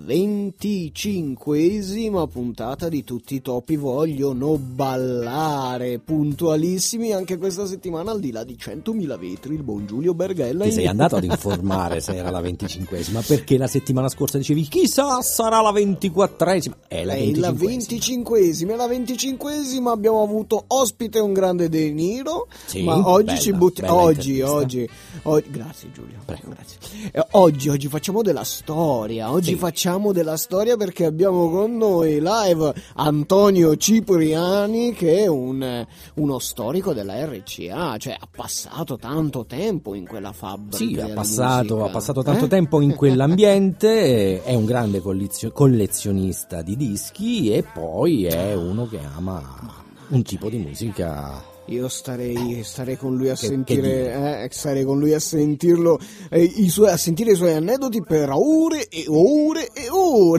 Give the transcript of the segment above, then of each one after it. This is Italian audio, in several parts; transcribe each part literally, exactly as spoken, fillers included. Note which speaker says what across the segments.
Speaker 1: venticinquesima puntata di Tutti i topi vogliono ballare, puntualissimi anche questa settimana, al di là di centomila vetri, il buon Giulio Berghella.
Speaker 2: Ti sei andato ad informare se era la venticinquesima, perché la settimana scorsa dicevi chissà sarà la ventiquattresima, è la venticinquesima.
Speaker 1: È la venticinquesima, è la venticinquesima, abbiamo avuto ospite un grande De Niro,
Speaker 2: sì,
Speaker 1: ma oggi
Speaker 2: bella,
Speaker 1: ci buttiamo, oggi, oggi, oggi, grazie Giulio,
Speaker 2: Prego.
Speaker 1: grazie. Eh, oggi, oggi facciamo della storia, oggi
Speaker 2: sì.
Speaker 1: facciamo della storia perché abbiamo con noi live Antonio Cipriani, che è un, uno storico della R C A, cioè ha passato tanto tempo in quella fabbrica.
Speaker 2: Sì, ha passato, ha passato tanto
Speaker 1: eh?
Speaker 2: tempo in quell'ambiente, è un grande collezio- collezionista di dischi e poi è uno che ama un tipo di musica.
Speaker 1: Io starei, starei con lui a
Speaker 2: Che-
Speaker 1: sentire, eh, starei con lui a sentirlo, eh, i suoi, a sentire i suoi aneddoti per ore e ore e ore.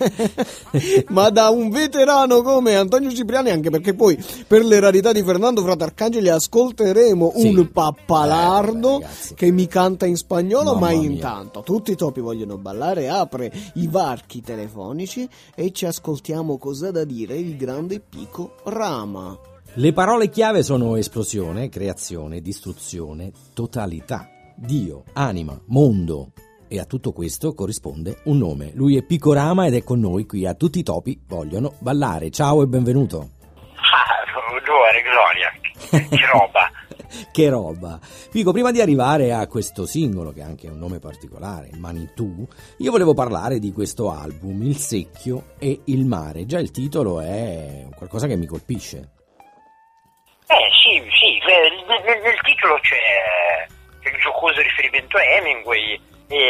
Speaker 1: Ma da un veterano come Antonio Cipriani, anche perché poi per le rarità di Fernando Fratarcangeli ascolteremo
Speaker 2: Sì.
Speaker 1: un pappalardo
Speaker 2: Eh, ragazzi.
Speaker 1: che mi canta in spagnolo,
Speaker 2: Mamma
Speaker 1: ma
Speaker 2: mia.
Speaker 1: intanto Tutti i topi vogliono ballare, apre i varchi telefonici e ci ascoltiamo cosa da dire il grande Pico Rama.
Speaker 2: Le parole chiave sono esplosione, creazione, distruzione, totalità, Dio, anima, mondo. E a tutto questo corrisponde un nome. Lui è Pico Rama ed è con noi qui a Tutti i topi vogliono ballare. Ciao e benvenuto.
Speaker 3: Ah, buongiorno, Gloria, che roba.
Speaker 2: Che roba. Pico, prima di arrivare a questo singolo, che ha anche un nome particolare, Manitou, io volevo parlare di questo album, Il secchio e il mare. Già il titolo è qualcosa che mi colpisce.
Speaker 3: Eh sì, sì, nel, nel- nel titolo c'è, c'è il giocoso riferimento a Hemingway e,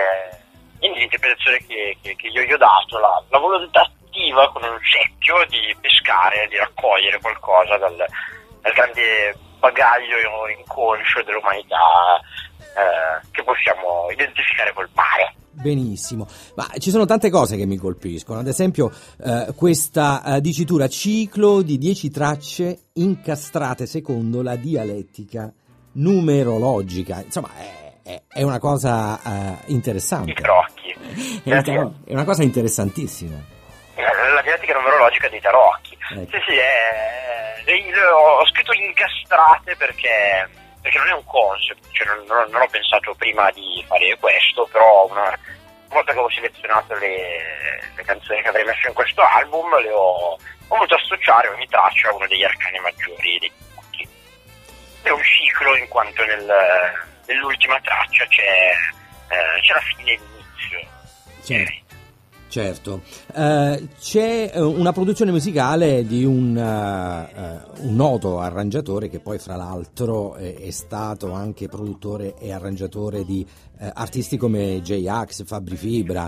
Speaker 3: e l'interpretazione che, che, che io gli ho dato, la, la volontà attiva con un secchio di pescare, di raccogliere qualcosa dal, dal grande bagaglio inconscio dell'umanità eh, che possiamo identificare col mare.
Speaker 2: Benissimo, ma ci sono tante cose che mi colpiscono, ad esempio eh, questa eh, dicitura ciclo di dieci tracce incastrate secondo la dialettica numerologica, insomma è, è, è una cosa eh, interessante,
Speaker 3: I tarocchi.
Speaker 2: è, una- è una cosa interessantissima.
Speaker 3: La, la dialettica numerologica dei tarocchi.
Speaker 2: Ecco.
Speaker 3: Sì, sì, è, è- ho scritto incastrate perché, perché non è un concept, cioè non, non- non ho pensato prima di fare questo, però una, una volta che ho selezionato le, le canzoni che avrei messo in questo album, le ho, ho voluto associare ogni traccia a uno degli arcani maggiori dei tutti. È un ciclo in quanto nel, nell'ultima traccia c'è, eh, c'è la fine e l'inizio.
Speaker 2: Certo. Certo, Eh, c'è eh, una produzione musicale di un, eh, eh, un noto arrangiatore che poi fra l'altro è, è stato anche produttore e arrangiatore di eh, artisti come J-Ax, Fabri Fibra,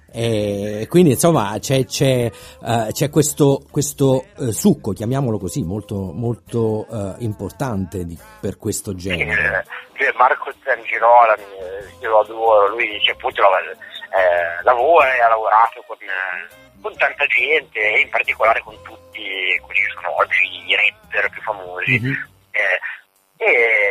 Speaker 2: e quindi insomma c'è, c'è, eh, c'è questo, questo eh, succo, chiamiamolo così, molto, molto eh, importante di- per questo genere.
Speaker 3: Cioè, Marco Zangirola, io lo adoro, lui dice appunto eh, lavora e ha lavorato con, eh, con tanta gente e in particolare con tutti quelli che sono oggi i rapper più famosi.
Speaker 2: Mhm.
Speaker 3: Eh, e,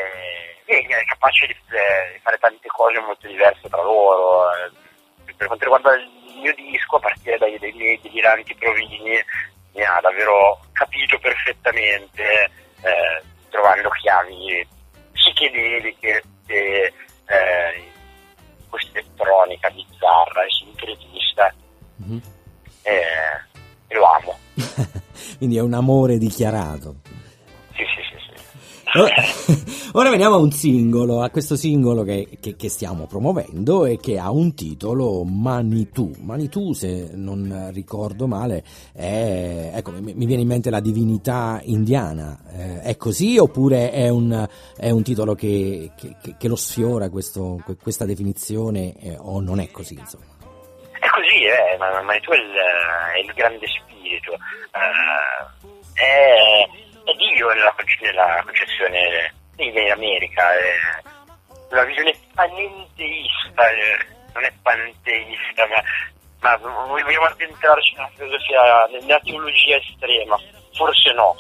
Speaker 3: e è capace di, di fare tante cose molto diverse tra loro. Eh, per quanto riguarda il mio disco, a partire dai, dai miei deliranti provini, mi ha davvero capito perfettamente, eh, trovando chiavi psichedeliche e eh, questa elettronica bizzarra e sincretista,
Speaker 2: Mhm.
Speaker 3: eh, e lo amo.
Speaker 2: Quindi è un amore dichiarato.
Speaker 3: Sì, sì, sì, sì.
Speaker 2: Ora, ora veniamo a un singolo, a questo singolo che, che- che stiamo promuovendo e che ha un titolo Manitou. Manitou, se non ricordo male, è, ecco, mi, mi viene in mente la divinità indiana. Eh, è così oppure è un, è un titolo che, che- che- che lo sfiora questo- que- questa definizione eh, o non è così, insomma?
Speaker 3: È così, eh, ma, ma tu è il, è il grande spirito, eh, è, è Dio nella, conce- nella concezione dell'America, è una visione panenteista, eh, non è panteista, ma, ma vogliamo addentrarci nella filosofia, nella teologia estrema, forse no,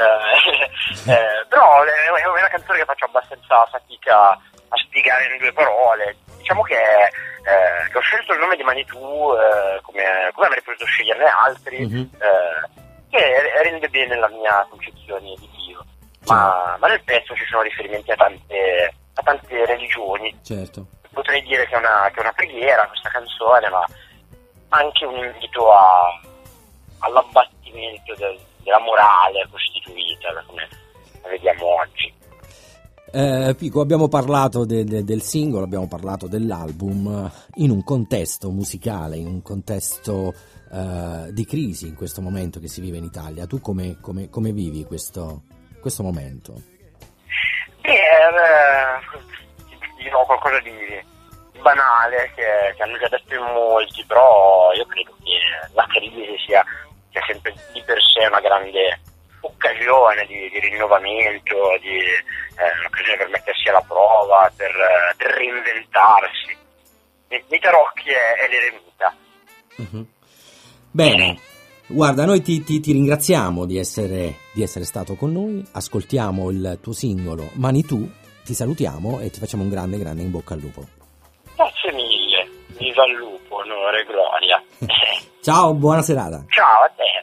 Speaker 3: eh, eh, però è, è una canzone che faccio abbastanza fatica a spiegare in due parole. Diciamo che è eh, che ho scelto il nome di Manitou eh, come, come avrei potuto sceglierne altri, mm-hmm. eh, che rende bene la mia concezione di Dio. Ma, ma nel pezzo ci sono riferimenti a tante, a tante religioni.
Speaker 2: Certo.
Speaker 3: Potrei dire che è, una, che è una preghiera questa canzone, ma anche un invito a, all'abbattimento del, della morale costituita, come la vediamo oggi.
Speaker 2: Eh, Pico, abbiamo parlato de, de, del singolo, abbiamo parlato dell'album in un contesto musicale, in un contesto eh, di crisi in questo momento che si vive in Italia. Tu come, come, come vivi questo, questo momento?
Speaker 3: Beh, eh, dirò qualcosa di banale che, che hanno già detto in molti, però io credo che la crisi sia, sia sempre di per sé una grande occasione di, di rinnovamento, di eh, un'occasione per mettersi alla prova, per, per reinventarsi. Mita Rocchi è, è l'eremita.
Speaker 2: Uh-huh. Bene, guarda, noi ti, ti, ti ringraziamo di essere, di essere stato con noi, ascoltiamo il tuo singolo Manitou, ti salutiamo e ti facciamo un grande grande in bocca al lupo.
Speaker 3: Grazie mille, viva il lupo, onore e gloria.
Speaker 2: Ciao, buona serata.
Speaker 3: Ciao a te.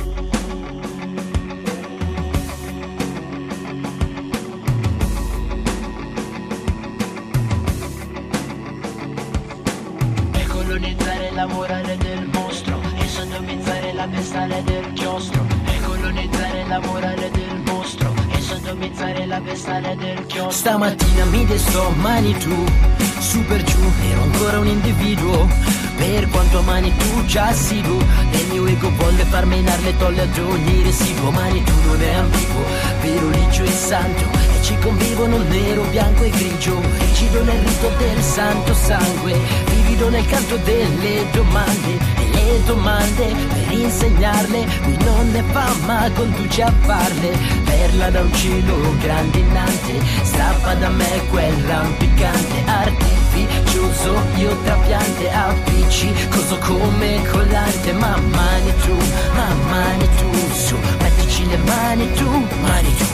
Speaker 4: Colonizzare la morale del mostro e sodomizzare la vestale del chiostro. E colonizzare la morale del mostro e sodomizzare la vestale del chiostro. Stamattina mi destò Manitou, su per giù ero ancora un individuo. Per quanto Manitou già assiduo del mio ego volle far menare le tolle ad ogni residuo. Manitou non è ambiguo, vero, ligio e santo, e ci convivono nero, bianco e grigio. Rigido nel rito del santo sangue, vivido nel canto delle domande. E le domande per insegnarle, qui non ne fa ma conduce a farle. Perla da un cielo grandinante, strappa da me quel rampicante. Artificioso io trapiante, appiccicoso come collante. Ma Manitou, ma Manitou, su, mettici le mani tu, Manitou.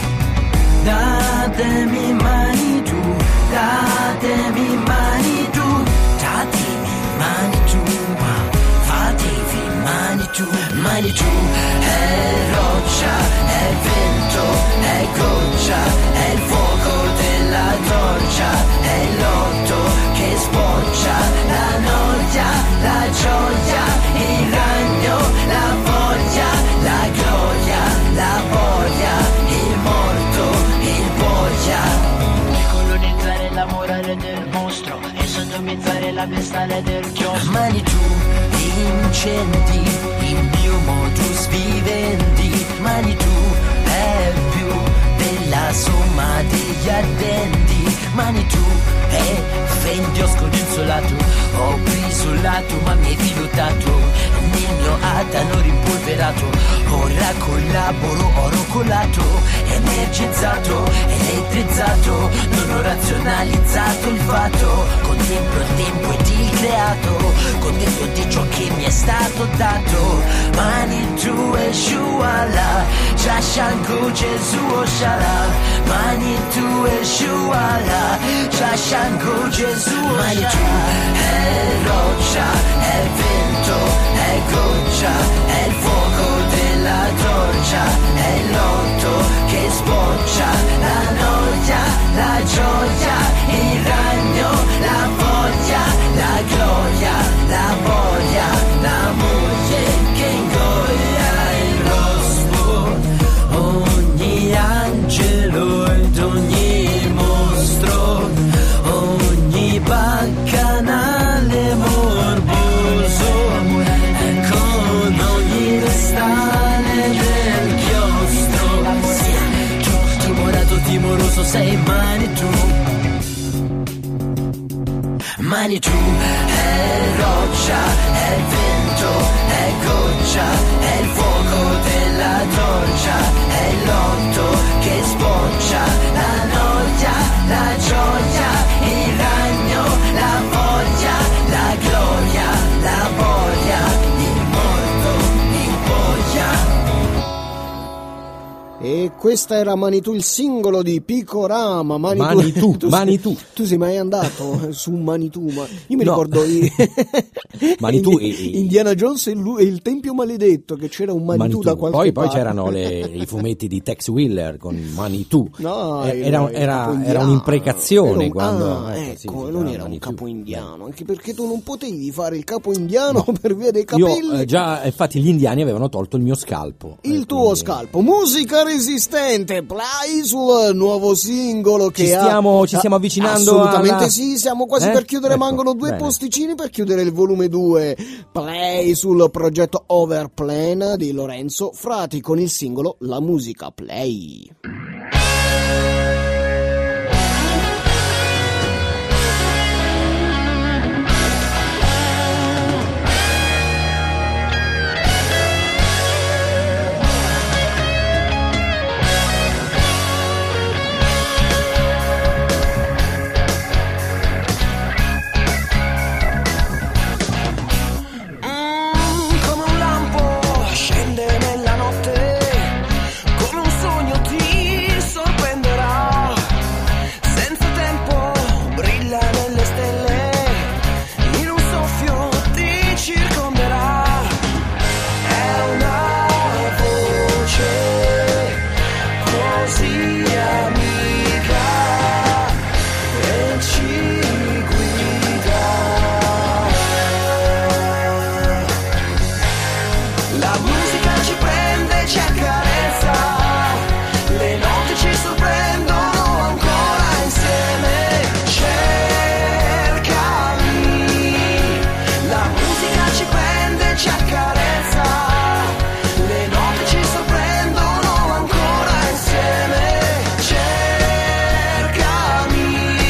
Speaker 4: Datemi Manitou, datemi Manitou, datemi Manitou, fatevi Manitou. Manitou è roccia, è vento, è goccia, è il fuoco della torcia, è l'otto che spoccia, la noia, la gioia, il ragno, la voglia, la gloria, la voglia, il morto, il boia. Decolonizzare la morale del mostro e sodomizzare la vestale del chiostro. Manitou, incendi il mio modus vivendi. Manitou è più della somma degli addendi. Manitou è fendio scodinzolato, ho isolato ma mi hai filottato nel mio atano rimpolverato. Ora collaboro, oro colato, energizzato, elettrizzato, non ho razionalizzato il fatto. Contemplo il tempo ed il creato, contento di ciò che mi è stato dato. Manitou e Shuala, Shashanku Gesù Oshala. Manitou e Shuala, Shashanku Gesù Oshala. Manitou è roccia, è vento, è goccia, è il fuoco della torcia, è l'otto che spoccia, la noia, la gioia, il ragno, la voglia, la gloria, la voglia, la moglie che ingoia il rospo, ogni angelo ed ogni mostro, ogni baccanale morboso, con ogni vestale del chiostro. Sia timorato, timoroso sei Manitou. Manitou è roccia, è vento, è goccia, è il fuoco della torcia, è l'otto che spoccia, la noia, la gioia, il ragno, la voglia, la gloria, la voglia, il morto, il boia.
Speaker 1: E questa era Manitou, il singolo di Piccorama. Manitou,
Speaker 2: Manitou,
Speaker 1: tu,
Speaker 2: Manitou.
Speaker 1: Sei, tu sei mai andato su Manitou? Ma io mi
Speaker 2: No.
Speaker 1: ricordo i,
Speaker 2: Manitou
Speaker 1: Indi-
Speaker 2: e-
Speaker 1: Indiana Jones e, lui, e il Tempio Maledetto, che c'era un Manitou,
Speaker 2: Manitou.
Speaker 1: da qualche
Speaker 2: Poi, poi
Speaker 1: parte.
Speaker 2: c'erano le, i fumetti di Tex Willer con Manitou.
Speaker 1: No,
Speaker 2: Eh,
Speaker 1: il-
Speaker 2: era,
Speaker 1: il
Speaker 2: era-
Speaker 1: capo
Speaker 2: era
Speaker 1: indiano.
Speaker 2: un'imprecazione
Speaker 1: Era un-
Speaker 2: quando
Speaker 1: ah,
Speaker 2: eh,
Speaker 1: ecco,
Speaker 2: sì,
Speaker 1: non
Speaker 2: sì,
Speaker 1: era un
Speaker 2: Manitou.
Speaker 1: capo indiano, anche perché tu non potevi fare il capo indiano per via dei
Speaker 2: Io
Speaker 1: capelli.
Speaker 2: eh, già, infatti, gli indiani avevano tolto il mio scalpo.
Speaker 1: Il
Speaker 2: Eh,
Speaker 1: tuo
Speaker 2: quindi-
Speaker 1: scalpo, musica resistente, play sul nuovo singolo che
Speaker 2: Ci
Speaker 1: ha-
Speaker 2: stiamo- ci stiamo
Speaker 1: Ah,
Speaker 2: avvicinando
Speaker 1: assolutamente
Speaker 2: alla-
Speaker 1: sì, siamo quasi
Speaker 2: Eh?
Speaker 1: per chiudere,
Speaker 2: Ecco,
Speaker 1: mancano due
Speaker 2: bene.
Speaker 1: posticini per chiudere il volume due. Play sul progetto Overplan di Lorenzo Frati con il singolo La musica play.
Speaker 5: Come un lampo scende nella notte, come un sogno ti sorprenderà, senza tempo brilla nelle stelle, in un soffio ti circonderà, è una voce così amica e ci guida. La musica ci prende, ci accarezza, le note ci sorprendono ancora insieme. Cercami, la musica ci prende, ci accarezza, le note ci sorprendono ancora insieme. Cercami,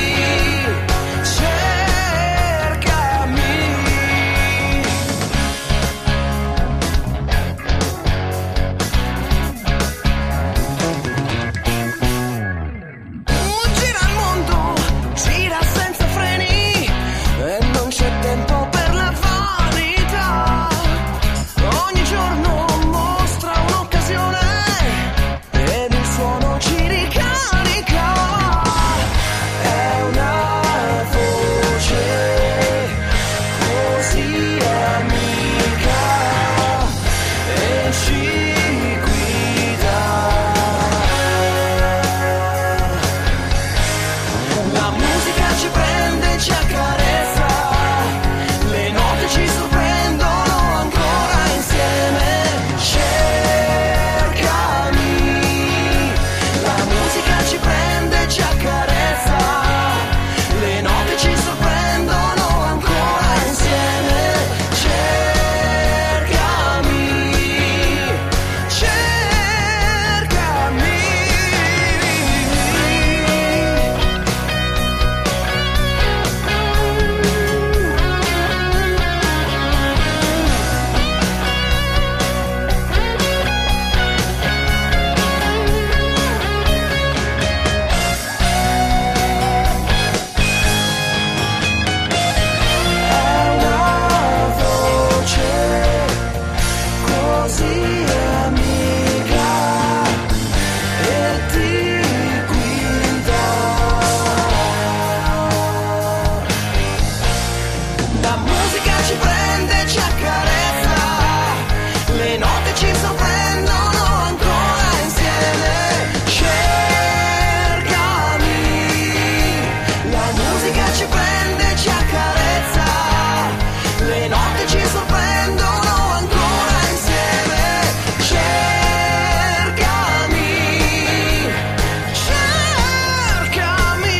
Speaker 5: cercami. Gira il mondo, gira senza freni e non c'è tempo per la vanità. Ogni giorno mostra un'occasione ed il suono ci ricarica. È una voce così amica e ci guida. La musica ci prende, ci accarezza, le note ci sorprendono ancora insieme. Cercami, la musica ci prende, ci accarezza, le note ci sorprendono ancora insieme. Cercami, cercami. È una voce così amica e ti guida. La musica ci prende, ci accarezza, le note ci sorprendono ancora insieme. Cercami, la musica ci prende, ci accarezza, le note ci sorprendono ancora insieme. Cercami, cercami.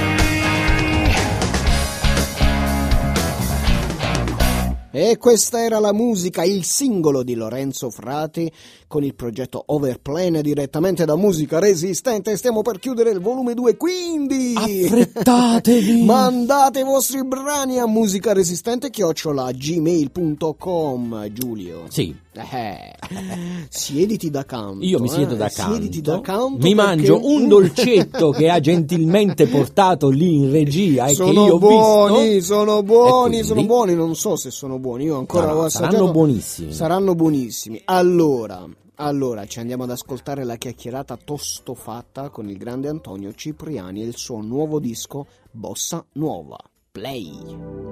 Speaker 1: E questa era la musica, il singolo di Lorenzo Frati con il progetto Overplan direttamente da Musica Resistente. Stiamo per chiudere il volume due, quindi
Speaker 2: Affrettatevi!
Speaker 1: mandate i vostri brani a musicaresistente chiocciola gmail punto com. Giulio,
Speaker 2: Sì,
Speaker 1: eh, siediti da canto.
Speaker 2: io mi siedo
Speaker 1: eh,
Speaker 2: da
Speaker 1: siediti
Speaker 2: canto,
Speaker 1: da canto
Speaker 2: mi
Speaker 1: perché-
Speaker 2: mangio un dolcetto che ha gentilmente portato lì in regia e
Speaker 1: sono
Speaker 2: che io ho
Speaker 1: buoni,
Speaker 2: visto.
Speaker 1: sono buoni,
Speaker 2: quindi?
Speaker 1: sono buoni, non so se sono buoni, io ancora
Speaker 2: No, no,
Speaker 1: l'ho
Speaker 2: saranno
Speaker 1: assaggiato.
Speaker 2: buonissimi.
Speaker 1: Saranno buonissimi. Allora, Allora ci andiamo ad ascoltare la chiacchierata tostofatta con il grande Antonio Cipriani e il suo nuovo disco Bossa Nuova. Play!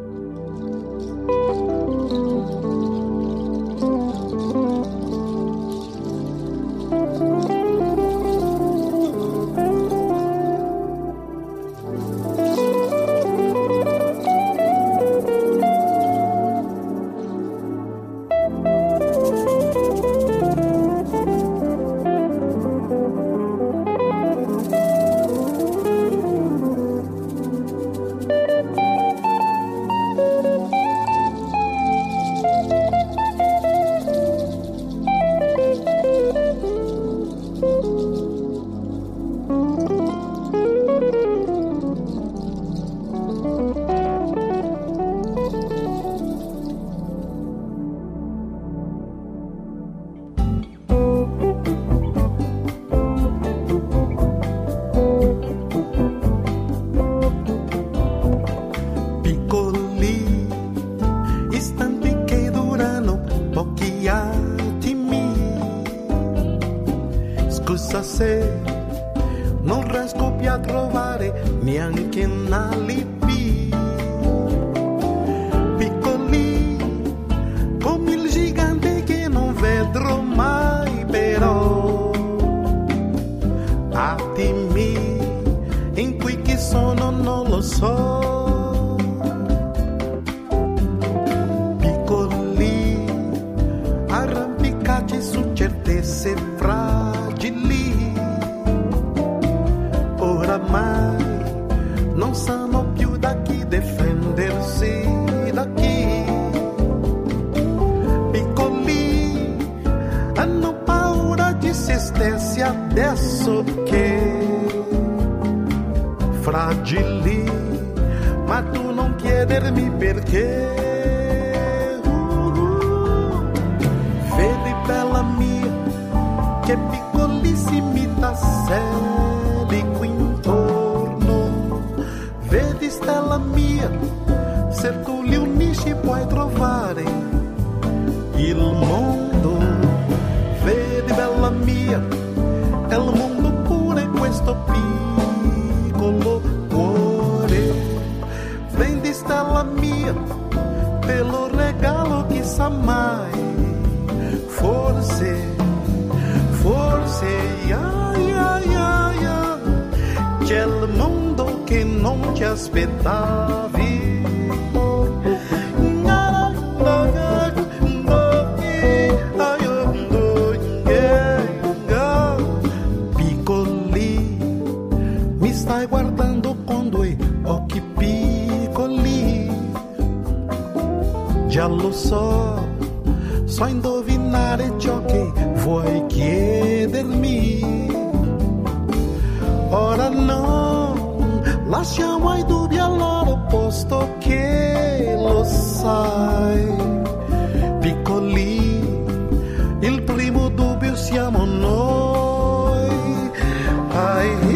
Speaker 6: Non riesco più a trovare neanche un alibi. Piccoli come il gigante che non vedrò mai, però attimi in cui chi sono non lo so. Piccoli arrampicati su certezze fragili, oramai non sanno più da chi difendersi, da chi. Piccoli hanno paura di se stessi adesso che fragili, ma tu non chiedermi perché. Uh-uh. Vedi bella mia che piccolissimi tasselli qui intorno, vedi stella mia, se tu li unisci puoi trovare il mondo. Vedi bella mia, è il mondo pure questo piccolo cuore. Prendi stella mia, te lo regalo, chissà mai, forse, forse, ya, ya, ya, ya, c'è il mondo che non ti aspettavi. Piccoli, mi stai guardando con due occhi piccoli. Già lo so, so indovinare ciò che vuoi chiedermi. Ora no, lasciamo ai dubbi al loro posto che lo sai. Piccoli, il primo dubbio siamo noi. Ai,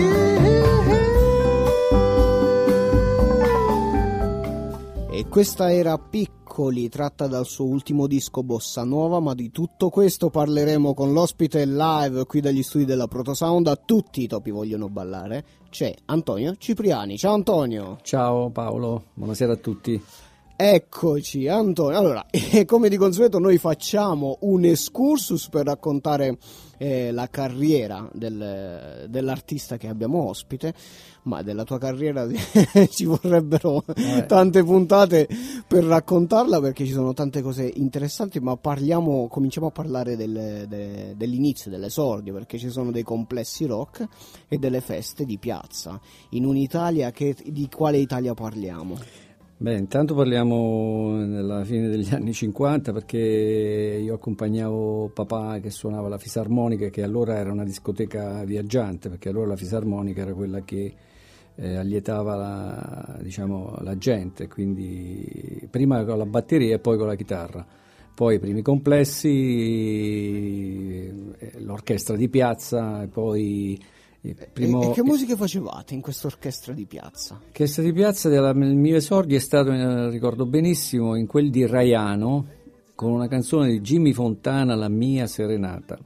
Speaker 1: E questa era Piccoli, tratta dal suo ultimo disco Bossa Nuova, ma di tutto questo parleremo con l'ospite live qui dagli studi della Protosound. A tutti i topi vogliono ballare. C'è Antonio Cipriani. Ciao Antonio.
Speaker 7: Ciao Paolo, buonasera a tutti.
Speaker 1: Eccoci Antonio. Allora, eh, come di consueto noi facciamo un excursus per raccontare eh, la carriera del, dell'artista che abbiamo ospite, ma della tua carriera ci vorrebbero Vabbè. tante puntate per raccontarla, perché ci sono tante cose interessanti, ma parliamo, cominciamo a parlare del, de, dell'inizio, dell'esordio, perché ci sono dei complessi rock e delle feste di piazza in un'Italia che, di quale Italia parliamo?
Speaker 7: Beh, intanto parliamo nella fine degli anni cinquanta, perché io accompagnavo papà che suonava la fisarmonica, che allora era una discoteca viaggiante, perché allora la fisarmonica era quella che eh, allietava la, diciamo, la gente, quindi prima con la batteria e poi con la chitarra. Poi i primi complessi, l'orchestra di piazza, e poi... Primo...
Speaker 1: E, e che musiche facevate in questa orchestra di piazza?
Speaker 7: L'orchestra di piazza, della, il mio esordio è stato, eh, ricordo benissimo, in quel di Raiano, con una canzone di Jimmy Fontana, La mia serenata.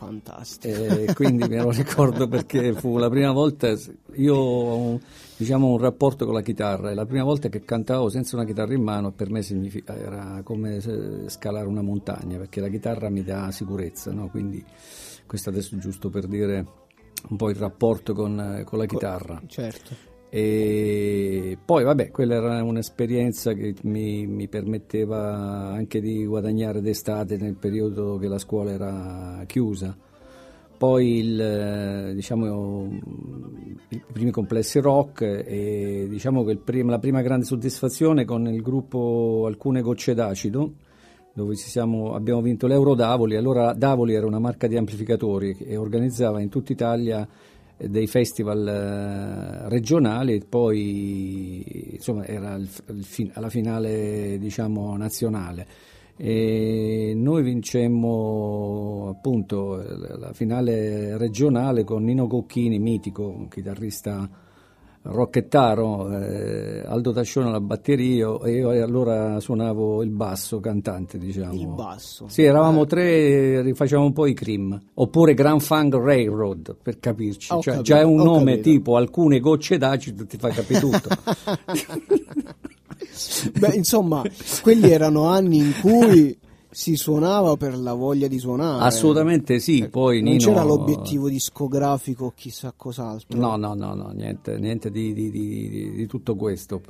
Speaker 1: Fantastico.
Speaker 7: E quindi me lo ricordo perché fu la prima volta, io ho un, diciamo un rapporto con la chitarra, e la prima volta che cantavo senza una chitarra in mano per me significa, era come scalare una montagna, perché la chitarra mi dà sicurezza, no? Quindi questo adesso è giusto per dire un po' il rapporto con, con la chitarra.
Speaker 1: Certo.
Speaker 7: E poi vabbè, quella era un'esperienza che mi, mi permetteva anche di guadagnare d'estate nel periodo che la scuola era chiusa. Poi il, diciamo, i primi complessi rock, e diciamo che il prim- la prima grande soddisfazione con il gruppo Alcune Gocce d'Acido, dove ci siamo, abbiamo vinto l'Euro Davoli. Allora Davoli era una marca di amplificatori e organizzava in tutta Italia dei festival eh, regionali, e poi insomma era il, il fin- alla finale, diciamo, nazionale, e noi vincemmo appunto la finale regionale con Nino Cocchini, mitico, un chitarrista rockettaro, eh, Aldo Tascione alla batteria, e io allora suonavo il basso cantante, diciamo.
Speaker 1: Il basso.
Speaker 7: Sì, eravamo tre, rifacevamo un po' i Cream, oppure Grand Funk Railroad, per capirci.
Speaker 1: Ho
Speaker 7: Cioè,
Speaker 1: capito,
Speaker 7: già è un
Speaker 1: ho
Speaker 7: nome
Speaker 1: capito.
Speaker 7: tipo Alcune Gocce d'Acido, ti fa capire tutto.
Speaker 1: Beh, insomma, quelli erano anni in cui si suonava per la voglia di suonare.
Speaker 7: Assolutamente sì, poi
Speaker 1: non
Speaker 7: Nino...
Speaker 1: c'era l'obiettivo discografico o chissà cos'altro.
Speaker 7: No, no, no, no, niente, niente di, di, di, di, di tutto questo.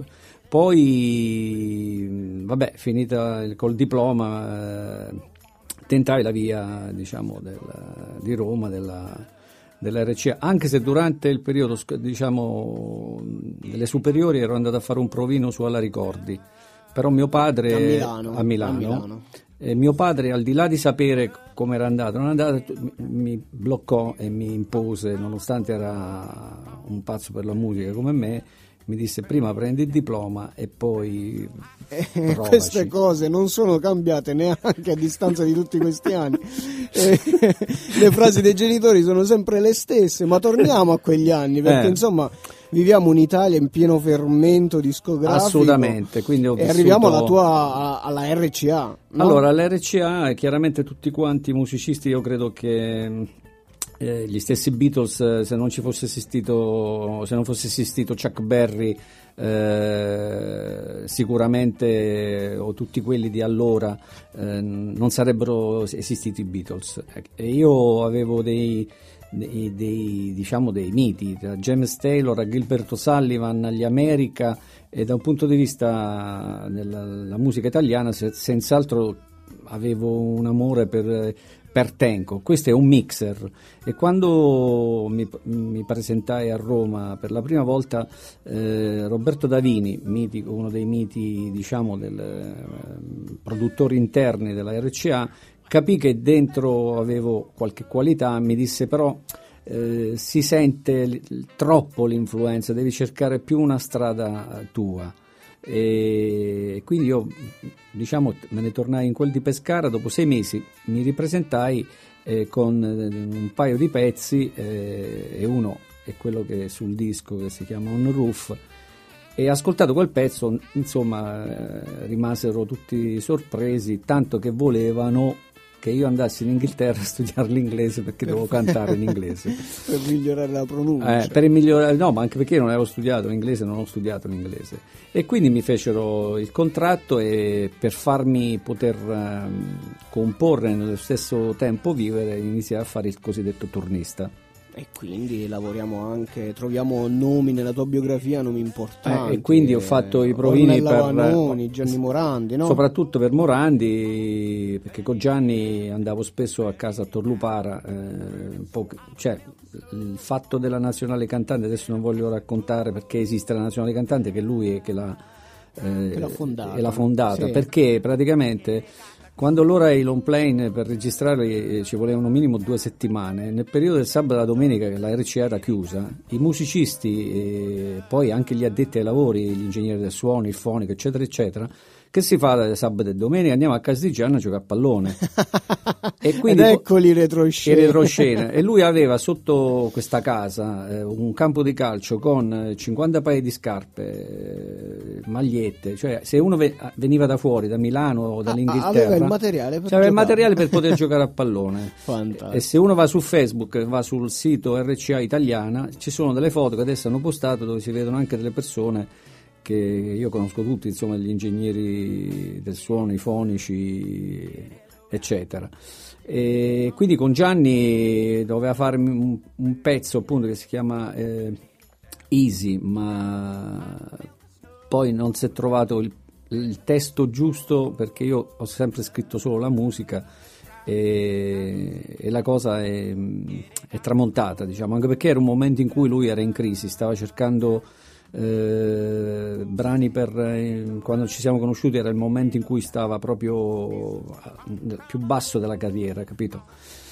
Speaker 7: Poi, vabbè, finita il- col diploma, eh, tentai la via, diciamo, del, di Roma, della, dell'R C A, anche se durante il periodo, sc- diciamo, delle superiori ero andato a fare un provino su Alla Ricordi, però mio padre...
Speaker 1: A Milano.
Speaker 7: a Milano.
Speaker 1: A Milano.
Speaker 7: E mio padre, al di là di sapere come era andato, non è andato, mi- mi bloccò e mi impose, nonostante era un pazzo per la musica come me, mi disse: prima prendi il diploma e poi
Speaker 1: Eh,
Speaker 7: provaci.
Speaker 1: queste cose non sono cambiate neanche a distanza di tutti questi anni. Eh, le frasi dei genitori sono sempre le stesse, ma torniamo a quegli anni, perché
Speaker 7: Eh.
Speaker 1: insomma viviamo un'Italia in pieno fermento discografico.
Speaker 7: Assolutamente, quindi ho
Speaker 1: E arriviamo
Speaker 7: vissuto-
Speaker 1: alla tua a- alla R C A, no?
Speaker 7: Allora, l'R C A, chiaramente tutti quanti i musicisti, io credo che eh, gli stessi Beatles, eh, se non ci fosse esistito, se non fosse esistito Chuck Berry, eh, sicuramente, o tutti quelli di allora, eh, non sarebbero esistiti i Beatles. E io avevo dei Dei, dei, diciamo dei miti, da James Taylor a Gilberto Sullivan agli America, e da un punto di vista della la musica italiana se, senz'altro avevo un amore per, per Tenco. Questo è un mixer, e quando mi, mi presentai a Roma per la prima volta, eh, Roberto Davini, mitico, uno dei miti, diciamo, del eh, produttori interni della R C A, capì che dentro avevo qualche qualità, mi disse: però eh, si sente l- troppo l'influenza, devi cercare più una strada tua. E quindi io, diciamo, me ne tornai in quel di Pescara. Dopo sei mesi mi ripresentai eh, con eh, un paio di pezzi, eh, e uno è quello che è sul disco, che si chiama On Roof. E ascoltato quel pezzo, insomma, eh, rimasero tutti sorpresi, tanto che volevano che io andassi in Inghilterra a studiare l'inglese, perché dovevo cantare in inglese.
Speaker 1: Per migliorare la pronuncia.
Speaker 7: Eh, per migliorare, no, ma anche perché io non avevo studiato l'inglese, non ho studiato l'inglese. E quindi mi fecero il contratto, e per farmi poter ehm, comporre e nello stesso tempo vivere, iniziai a fare il cosiddetto turnista.
Speaker 1: E quindi lavoriamo anche, troviamo nomi nella tua biografia, nomi importanti.
Speaker 7: Eh, e quindi ho fatto i provini
Speaker 1: Ornella
Speaker 7: per
Speaker 1: Vanoni, Gianni Morandi, no?
Speaker 7: Soprattutto per Morandi, perché con Gianni andavo spesso a casa a Torlupara, eh, un po', cioè il fatto della nazionale cantante adesso non voglio raccontare perché esiste la nazionale cantante, che lui è che l'ha, eh,
Speaker 1: Che l'ha fondata.
Speaker 7: e l'ha fondata,
Speaker 1: Sì.
Speaker 7: perché praticamente quando loro ai long plane per registrarli eh, ci volevano minimo due settimane, nel periodo del sabato e la domenica che la R C A era chiusa, i musicisti e poi anche gli addetti ai lavori, gli ingegneri del suono, il fonico, eccetera eccetera, che si fa sabato e domenica? Andiamo a Castigiano a giocare a pallone. E quindi
Speaker 1: Ed eccoli i retroscena.
Speaker 7: e retroscena. E lui aveva sotto questa casa eh, un campo di calcio con cinquanta paia di scarpe, eh, magliette, cioè se uno ve- veniva da fuori, da Milano o dall'Inghilterra,
Speaker 1: aveva il materiale per
Speaker 7: c'aveva il
Speaker 1: giocare.
Speaker 7: materiale per poter giocare a pallone.
Speaker 1: Fantastico.
Speaker 7: E se uno va su Facebook, va sul sito R C A Italiana, ci sono delle foto che adesso hanno postato dove si vedono anche delle persone che io conosco tutti, insomma gli ingegneri del suono, i fonici, eccetera. E quindi con Gianni doveva fare un, un pezzo appunto che si chiama eh, Easy, ma poi non si è trovato il, il testo giusto, perché io ho sempre scritto solo la musica e, e la cosa è, è tramontata, diciamo, anche perché era un momento in cui lui era in crisi, stava cercando Eh, brani per eh, quando ci siamo conosciuti era il momento in cui stava proprio eh, più basso della carriera, capito?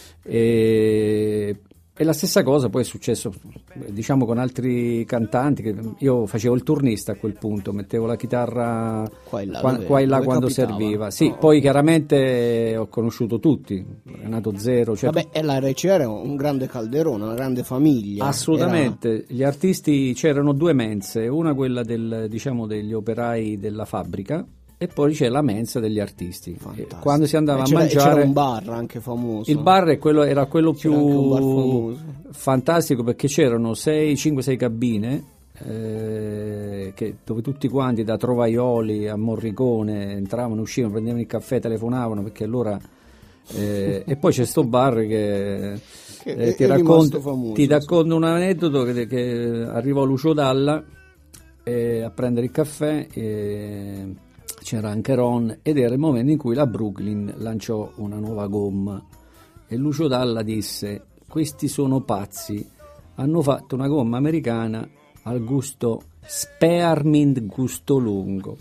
Speaker 7: E, e la stessa cosa poi è successo, diciamo, con altri cantanti, che io facevo il turnista a quel punto, mettevo la chitarra
Speaker 1: Qua e là,
Speaker 7: qua,
Speaker 1: dove-
Speaker 7: qua e là
Speaker 1: dove
Speaker 7: quando
Speaker 1: capitava.
Speaker 7: serviva. Sì,
Speaker 1: No.
Speaker 7: poi chiaramente ho conosciuto tutti, Renato Zero, cioè
Speaker 1: Vabbè, e la R C A era un grande calderone, una grande famiglia.
Speaker 7: assolutamente, gli artisti, c'erano due mense, una quella del, diciamo, degli operai della fabbrica e poi c'è la mensa degli artisti.
Speaker 1: Era
Speaker 7: E
Speaker 1: fantastico.
Speaker 7: quando si andava
Speaker 1: E
Speaker 7: a
Speaker 1: c'era, e
Speaker 7: mangiare,
Speaker 1: c'era un bar anche famoso.
Speaker 7: il bar è quello, era quello più
Speaker 1: C'era anche un bar famoso.
Speaker 7: fantastico, perché c'erano sei, cinque sei cabine eh, che, dove tutti quanti, da Trovaioli a Morricone, entravano, uscivano, prendevano il caffè, telefonavano, perché allora eh, e poi c'è sto bar che,
Speaker 1: Che
Speaker 7: eh,
Speaker 1: è-
Speaker 7: ti
Speaker 1: è
Speaker 7: racconto
Speaker 1: rimasto famoso,
Speaker 7: ti
Speaker 1: sì.
Speaker 7: racconto un aneddoto che, che arrivò Lucio Dalla eh, a prendere il caffè, e c'era anche Ron, ed era il momento in cui la Brooklyn lanciò una nuova gomma e Lucio Dalla disse: questi sono pazzi, hanno fatto una gomma americana al gusto spearmint gusto lungo.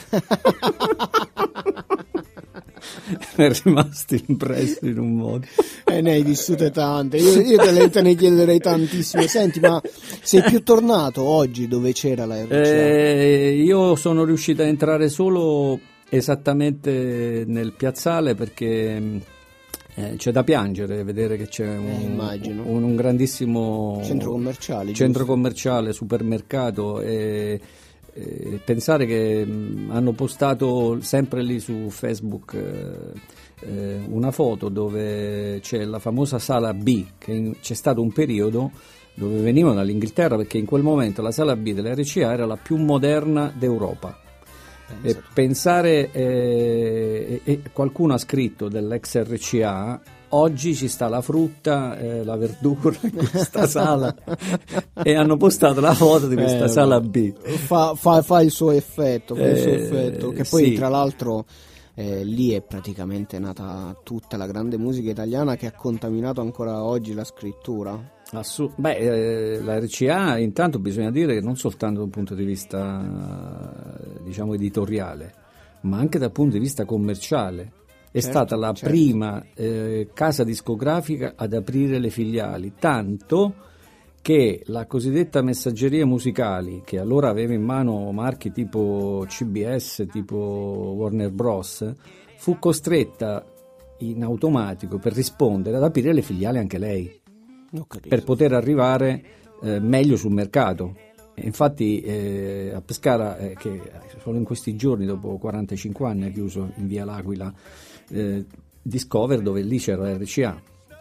Speaker 7: È rimasto impresso in un modo.
Speaker 1: E ne hai vissute tante. Io, io te, ne, te ne chiederei tantissime. Senti, ma sei più tornato oggi dove c'era la R C A?
Speaker 7: Eh, io sono riuscito a entrare solo esattamente nel piazzale, perché eh, c'è da piangere vedere che c'è un,
Speaker 1: Eh, immagino.
Speaker 7: un, un grandissimo
Speaker 1: Centro commerciale,
Speaker 7: centro
Speaker 1: giusto?
Speaker 7: commerciale, supermercato, e, e pensare che mh, hanno postato sempre lì su Facebook eh, eh, una foto dove c'è la famosa sala B, che in- c'è stato un periodo dove venivano dall'Inghilterra, perché in quel momento la sala B della R C A era la più moderna d'Europa. E pensare, eh, e, e qualcuno ha scritto dell'ex R C A: oggi ci sta la frutta, eh, la verdura in questa sala, e hanno postato la foto di questa
Speaker 1: Eh,
Speaker 7: sala B.
Speaker 1: Fa, fa, fa il suo effetto, fa il suo
Speaker 7: Eh,
Speaker 1: effetto. Che poi,
Speaker 7: sì.
Speaker 1: tra l'altro, eh, lì è praticamente nata tutta la grande musica italiana che ha contaminato ancora oggi la scrittura.
Speaker 7: Assu- Beh, eh, la R C A, intanto bisogna dire che non soltanto da un punto di vista, eh, diciamo, editoriale, ma anche dal punto di vista commerciale. È
Speaker 1: Certo,
Speaker 7: stata la
Speaker 1: certo.
Speaker 7: prima eh, casa discografica ad aprire le filiali, tanto che la cosiddetta messaggeria musicali, che allora aveva in mano marchi tipo C B S, tipo Warner Bros., fu costretta in automatico, per rispondere, ad aprire le filiali anche lei,
Speaker 1: Ho capito.
Speaker 7: per poter arrivare eh, meglio sul mercato. E infatti eh, a Pescara, eh, che solo in questi giorni, dopo quarantacinque anni, ha chiuso in via L'Aquila eh, Discover, dove lì c'era la R C A,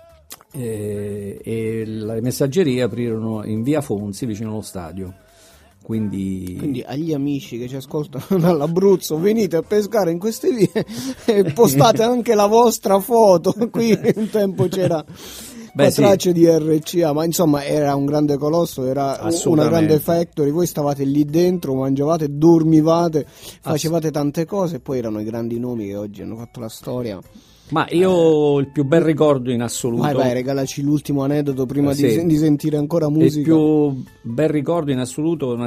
Speaker 7: eh, e le messaggerie aprirono in via Fonzi, vicino allo stadio. Quindi,
Speaker 1: Quindi agli amici che ci ascoltano dall'Abruzzo, venite a pescare in queste vie e postate anche la vostra foto. Qui un tempo c'era
Speaker 7: Beh,
Speaker 1: la
Speaker 7: sì.
Speaker 1: traccia di R C A, ma insomma era un grande colosso, era una
Speaker 7: Assolutamente.
Speaker 1: grande factory. Voi stavate lì dentro, mangiavate, dormivate, facevate tante cose, e poi erano i grandi nomi che oggi hanno fatto la storia.
Speaker 7: ma io il più bel ricordo in assoluto,
Speaker 1: Vai, vai, regalaci l'ultimo aneddoto prima
Speaker 7: Eh,
Speaker 1: di,
Speaker 7: sì.
Speaker 1: di sentire ancora musica.
Speaker 7: il più bel ricordo in assoluto, una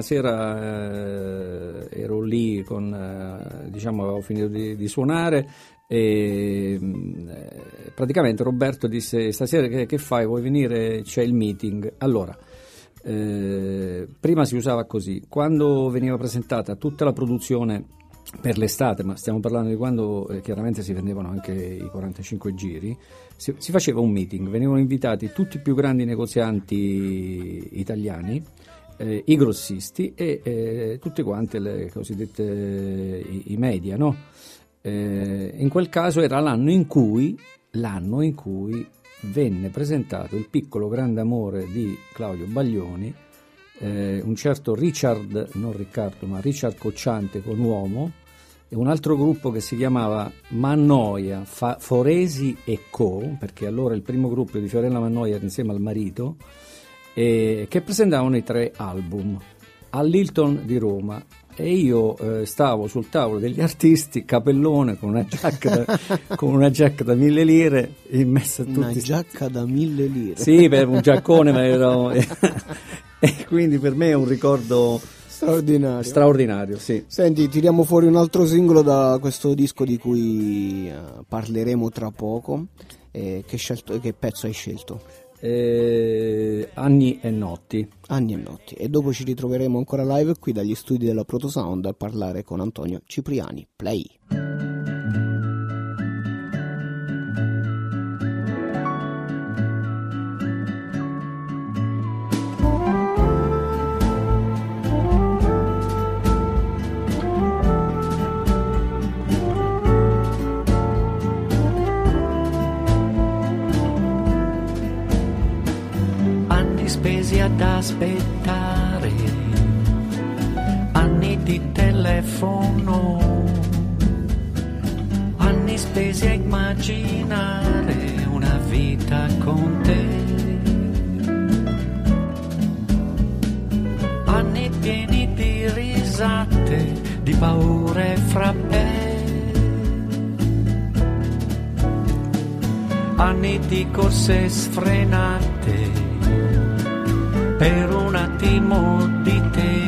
Speaker 7: sera eh, ero lì con, eh, diciamo, avevo finito di, di suonare, e mh, eh, praticamente Roberto disse: stasera che, che fai, vuoi venire, c'è il meeting. Allora, eh, prima si usava così: quando veniva presentata tutta la produzione per l'estate, ma stiamo parlando di quando eh, chiaramente si vendevano anche i quarantacinque giri, si, si faceva un meeting, venivano invitati tutti i più grandi negozianti italiani, eh, i grossisti e eh, tutte quante le cosiddette i, i media, no? Eh, in quel caso era l'anno in cui l'anno in cui venne presentato Il piccolo grande amore di Claudio Baglioni, eh, un certo Richard, non Riccardo, ma Richard Cocciante con Uomo, e un altro gruppo che si chiamava Mannoia, Fa- Foresi e Co., perché allora il primo gruppo di Fiorella Mannoia era insieme al marito, e che presentavano i tre album all'Hilton di Roma. E io eh, stavo sul tavolo degli artisti, capellone con una giacca da, con una giacca da mille lire in mezzo a tutti.
Speaker 1: Una giacca da mille lire.
Speaker 7: Sì, per un giaccone, ma ero... e quindi per me è un ricordo
Speaker 1: straordinario.
Speaker 7: Straordinario, sì.
Speaker 1: Senti, tiriamo fuori un altro singolo da questo disco di cui uh, parleremo tra poco. Eh, che, scelto, che pezzo hai scelto?
Speaker 7: Eh, Anni e notti.
Speaker 1: Anni e notti. E dopo ci ritroveremo ancora live qui dagli studi della Protosound a parlare con Antonio Cipriani. Play.
Speaker 8: Spesi ad aspettare, anni di telefono, anni spesi a immaginare una vita con te, anni pieni di risate, di paure frappè, anni di corse sfrenate per un attimo di te,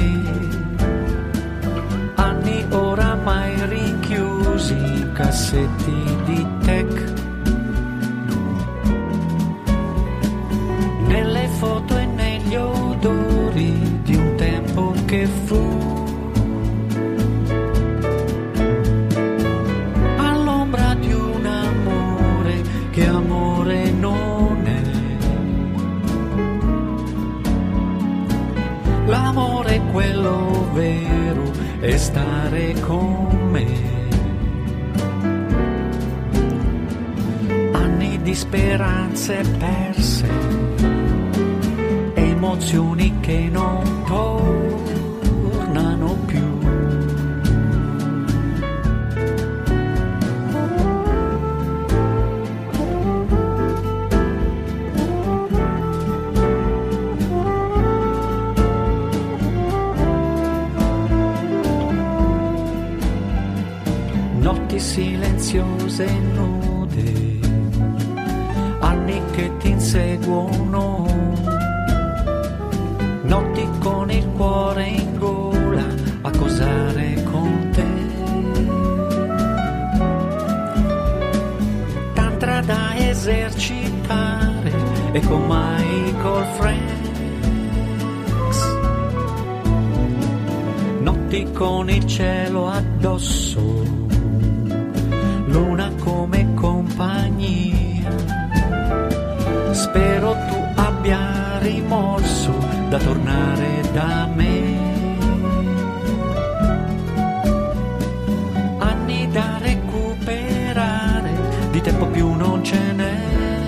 Speaker 8: anni oramai rinchiusi, cassetti di tech, nelle foto e negli odori di un tempo che fu, all'ombra di un amore che amore non è. L'amore, quello vero, è stare con me. Anni di speranze perse, emozioni che non tornano più. Silenziose e nude, anni che ti inseguono, notti con il cuore in gola a cosare con te, tantra da esercitare e con Michael Franks, notti con il cielo addosso, luna come compagnia, spero tu abbia rimorso da tornare da me, anni da recuperare, di tempo più non ce n'è,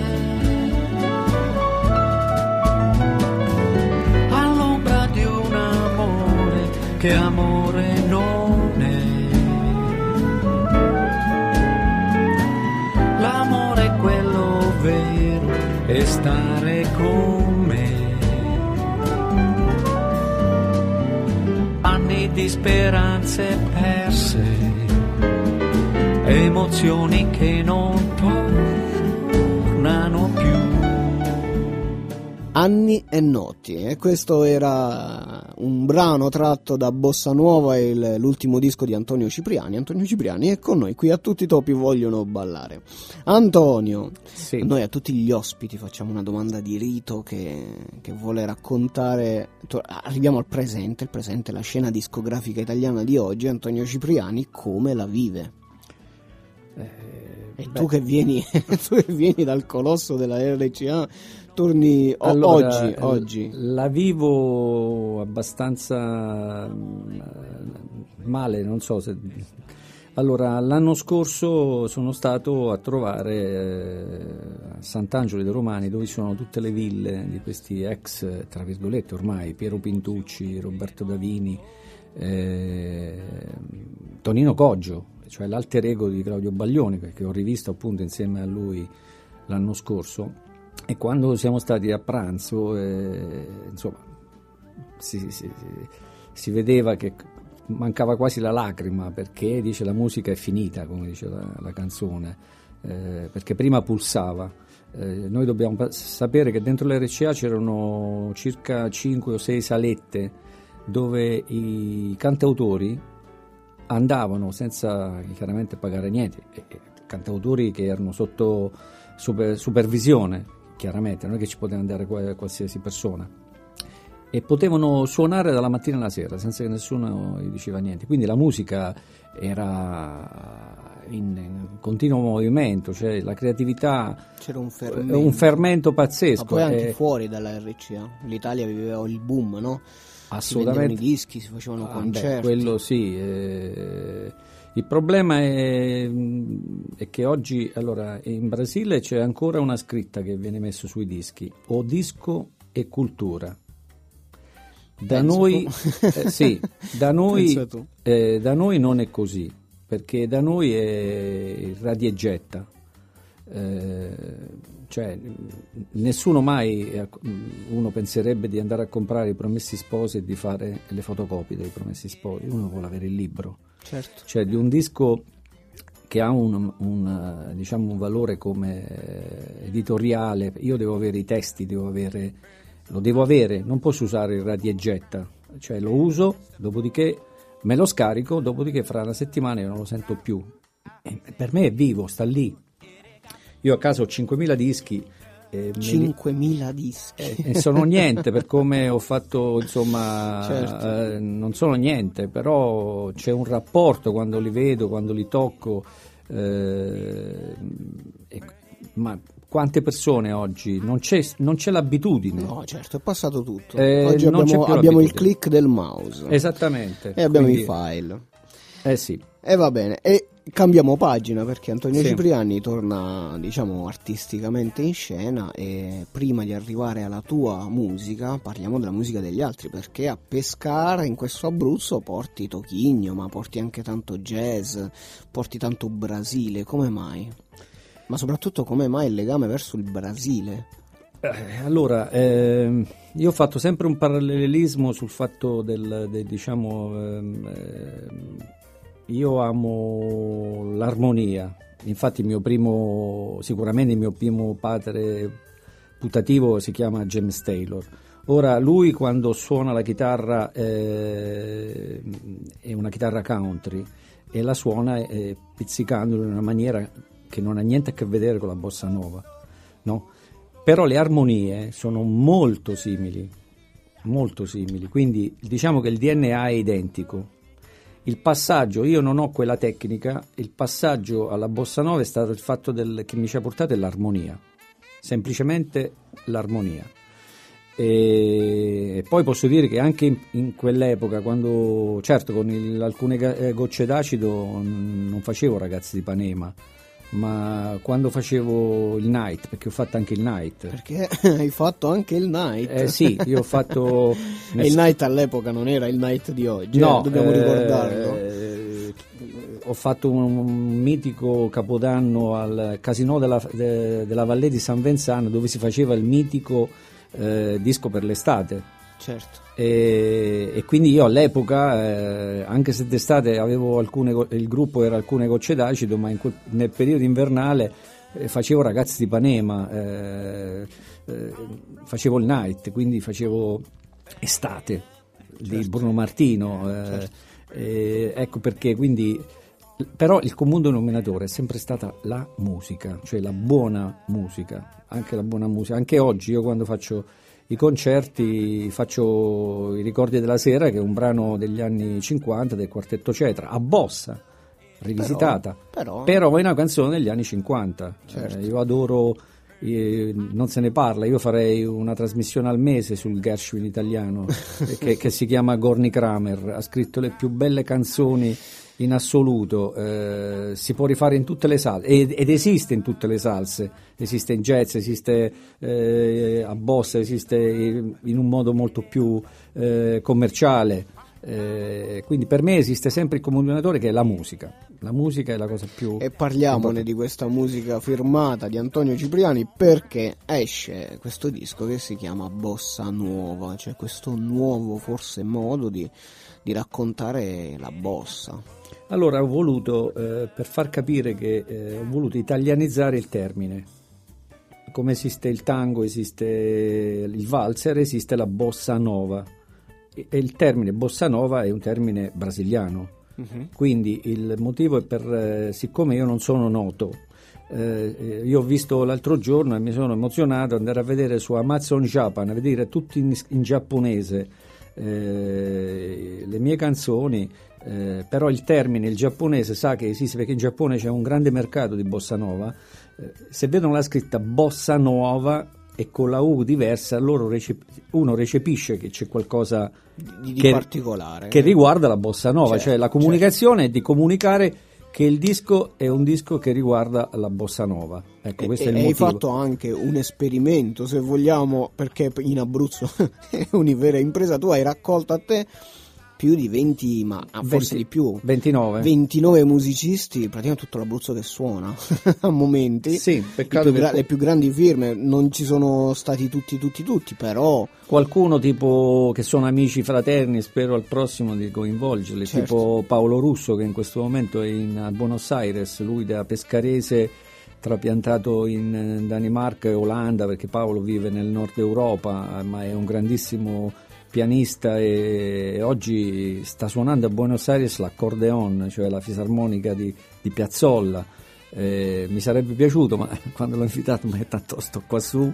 Speaker 8: all'ombra di un amore che amore non è. L'amore, quello vero, è stare con me. Anni di speranze perse, emozioni che non tornano più.
Speaker 1: Anni e notti, e questo era un brano tratto da Bossa Nuova, il, l'ultimo disco di Antonio Cipriani. Antonio Cipriani è con noi qui a Tutti i Topi Vogliono Ballare. Antonio,
Speaker 7: Sì.
Speaker 1: noi a tutti gli ospiti facciamo una domanda di rito che, che vuole raccontare, arriviamo al presente, il presente, la scena discografica italiana di oggi. Antonio Cipriani come la vive?
Speaker 7: Eh,
Speaker 1: E
Speaker 7: beh,
Speaker 1: tu che vieni tu che vieni dal colosso della R C A, torni o-
Speaker 7: allora,
Speaker 1: oggi,
Speaker 7: eh,
Speaker 1: oggi.
Speaker 7: la vivo abbastanza mm, male, non so se... Allora, l'anno scorso sono stato a trovare eh, a Sant'Angelo dei Romani, dove sono tutte le ville di questi ex, tra virgolette ormai, Piero Pintucci, Roberto Davini, eh, Tonino Coggio, cioè l'alter ego di Claudio Baglioni, che ho rivisto appunto insieme a lui l'anno scorso. E quando siamo stati a pranzo, eh, insomma, si, si, si, si vedeva che mancava quasi la lacrima, perché dice la musica è finita, come dice la, la canzone, eh, perché prima pulsava. Eh, noi dobbiamo pa- sapere che dentro l'R C A c'erano circa cinque o sei salette dove i cantautori andavano senza chiaramente pagare niente, e, e cantautori che erano sotto super, supervisione, chiaramente, non è che ci poteva andare qualsiasi persona, e potevano suonare dalla mattina alla sera senza che nessuno gli diceva niente. Quindi la musica era in, in continuo movimento, cioè la creatività,
Speaker 1: C'era un fermento,
Speaker 7: un fermento pazzesco.
Speaker 1: ma poi anche
Speaker 7: e,
Speaker 1: fuori dalla R C A l'Italia viveva il boom, no?
Speaker 7: assolutamente,
Speaker 1: Si vendevano i dischi, si facevano
Speaker 7: Ah,
Speaker 1: concerti.
Speaker 7: beh, quello sì. eh, il problema è, è che oggi, allora, in Brasile c'è ancora una scritta che viene messa sui dischi: o disco e cultura. Da
Speaker 1: Penso
Speaker 7: noi,
Speaker 1: tu.
Speaker 7: eh, sì, da noi,
Speaker 1: Pensa tu.
Speaker 7: eh, da noi non è così, perché da noi è radia e getta. Eh, cioè nessuno mai, eh, uno penserebbe di andare a comprare i Promessi Sposi e di fare le fotocopie dei Promessi Sposi. Uno vuole avere il libro,
Speaker 1: Certo.
Speaker 7: cioè di un disco che ha un, un, diciamo, un valore come eh, editoriale. Io devo avere i testi, devo avere, lo devo avere, non posso usare il radia e getta, cioè lo uso, dopodiché me lo scarico, dopodiché fra una settimana io non lo sento più. E per me è vivo, sta lì. Io a casa ho cinquemila dischi, e
Speaker 1: cinquemila dischi.
Speaker 7: e, e sono niente per come ho fatto, insomma,
Speaker 1: Certo.
Speaker 7: eh, non sono niente, però c'è un rapporto quando li vedo, quando li tocco, eh, e, ma quante persone oggi non c'è, non c'è l'abitudine.
Speaker 1: No, certo, è passato tutto.
Speaker 7: Eh,
Speaker 1: Oggi
Speaker 7: non c'è
Speaker 1: abbiamo,
Speaker 7: più
Speaker 1: abbiamo il
Speaker 7: l'abitudine.
Speaker 1: click del mouse.
Speaker 7: Esattamente.
Speaker 1: E abbiamo
Speaker 7: Quindi-
Speaker 1: i file.
Speaker 7: Eh sì.
Speaker 1: E va bene, e cambiamo pagina perché Antonio
Speaker 7: Sì.
Speaker 1: Cipriani torna, diciamo, artisticamente in scena, e prima di arrivare alla tua musica parliamo della musica degli altri, perché a Pescara, in questo Abruzzo, porti Tochigno, ma porti anche tanto jazz, porti tanto Brasile. Come mai? Ma soprattutto come mai il legame verso il Brasile?
Speaker 7: Eh, Allora, ehm, io ho fatto sempre un parallelismo sul fatto del, del, diciamo, ehm, ehm, io amo l'armonia. Infatti il mio primo, sicuramente il mio primo padre putativo si chiama James Taylor. Ora lui, quando suona la chitarra, eh, è una chitarra country, e la suona eh, pizzicandola in una maniera che non ha niente a che vedere con la bossa nova, no? Però le armonie sono molto simili, molto simili, quindi diciamo che il D N A è identico. Il passaggio, io non ho quella tecnica, il passaggio alla bossa nova è stato il fatto del, che mi ci ha portato è l'armonia, semplicemente l'armonia. E poi posso dire che anche in, in quell'epoca, quando, certo, con il, alcune ga- gocce d'acido non facevo Ragazzi di Ipanema, ma quando facevo il night, perché ho fatto anche il night.
Speaker 1: Perché hai fatto anche il night?
Speaker 7: Eh sì, io ho fatto...
Speaker 1: E il night all'epoca non era il night di oggi,
Speaker 7: No,
Speaker 1: eh, dobbiamo
Speaker 7: eh,
Speaker 1: ricordarlo.
Speaker 7: ho fatto un mitico capodanno al Casinò della, de, della Vallée di San Vincent, dove si faceva il mitico eh, disco per l'estate.
Speaker 1: Certo.
Speaker 7: E, e quindi io all'epoca, eh, anche se d'estate avevo alcune, go- il gruppo era alcune gocce d'acido, ma in quel, nel periodo invernale eh, facevo Ragazzi di Ipanema, eh, eh, facevo il night, quindi facevo Estate di certo. Bruno Martino, eh, certo. eh, ecco perché quindi, però il comune denominatore è sempre stata la musica, cioè la buona musica, anche la buona musica, anche oggi io quando faccio i concerti faccio I Ricordi della Sera, che è un brano degli anni cinquanta del Quartetto Cetra, a Bossa, rivisitata, però, però... però è una canzone degli anni cinquanta, certo. eh, io adoro, eh, non se ne parla, io farei una trasmissione al mese sul Gershwin italiano che, che si chiama Gorny Kramer, ha scritto le più belle canzoni in assoluto, eh, si può rifare in tutte le salse ed, ed esiste in tutte le salse, esiste in jazz, esiste eh, a bossa, esiste in un modo molto più eh, commerciale, eh, quindi per me esiste sempre il comune denominatore che è la musica, la musica è la cosa più
Speaker 1: e parliamone di questa musica firmata di Antonio Cipriani, perché esce questo disco che si chiama Bossa Nuova, cioè questo nuovo forse modo di, di raccontare la bossa.
Speaker 7: Allora ho voluto, eh, per far capire che eh, ho voluto italianizzare il termine. Come esiste il tango, esiste il valzer, esiste la bossa nova. E, e il termine bossa nova è un termine brasiliano. Uh-huh. Quindi il motivo è per, eh, siccome io non sono noto, eh, io ho visto l'altro giorno e mi sono emozionato andare a vedere su Amazon Japan, a vedere tutti in, in giapponese eh, le mie canzoni. Eh, però il termine, il giapponese sa che esiste perché in Giappone c'è un grande mercato di bossa nova, eh, se vedono la scritta bossa nuova e con la U diversa loro recep- uno recepisce che c'è qualcosa
Speaker 1: di, di
Speaker 7: che,
Speaker 1: particolare
Speaker 7: che riguarda la bossa nova, certo, cioè la comunicazione certo. è di comunicare che il disco è un disco che riguarda la bossa nova, ecco, questo
Speaker 1: e,
Speaker 7: è il
Speaker 1: e
Speaker 7: motivo.
Speaker 1: Hai fatto anche un esperimento, se vogliamo, perché in Abruzzo è una vera impresa, tu hai raccolto a te più di venti, ma forse
Speaker 7: venti,
Speaker 1: di più,
Speaker 7: ventinove
Speaker 1: ventinove musicisti, praticamente tutto l'Abruzzo che suona a momenti.
Speaker 7: Sì, peccato
Speaker 1: più gra-
Speaker 7: che
Speaker 1: le più grandi firme non ci sono stati tutti tutti tutti, però
Speaker 7: qualcuno tipo che sono amici fraterni, spero al prossimo di coinvolgerli, certo. tipo Paolo Russo che in questo momento è in a Buenos Aires, lui da pescarese trapiantato in Danimarca e Olanda, perché Paolo vive nel nord Europa, ma è un grandissimo pianista e oggi sta suonando a Buenos Aires l'accordeon, cioè la fisarmonica di, di Piazzolla. Eh, mi sarebbe piaciuto, ma quando l'ho invitato mi ha detto tanto sto qua su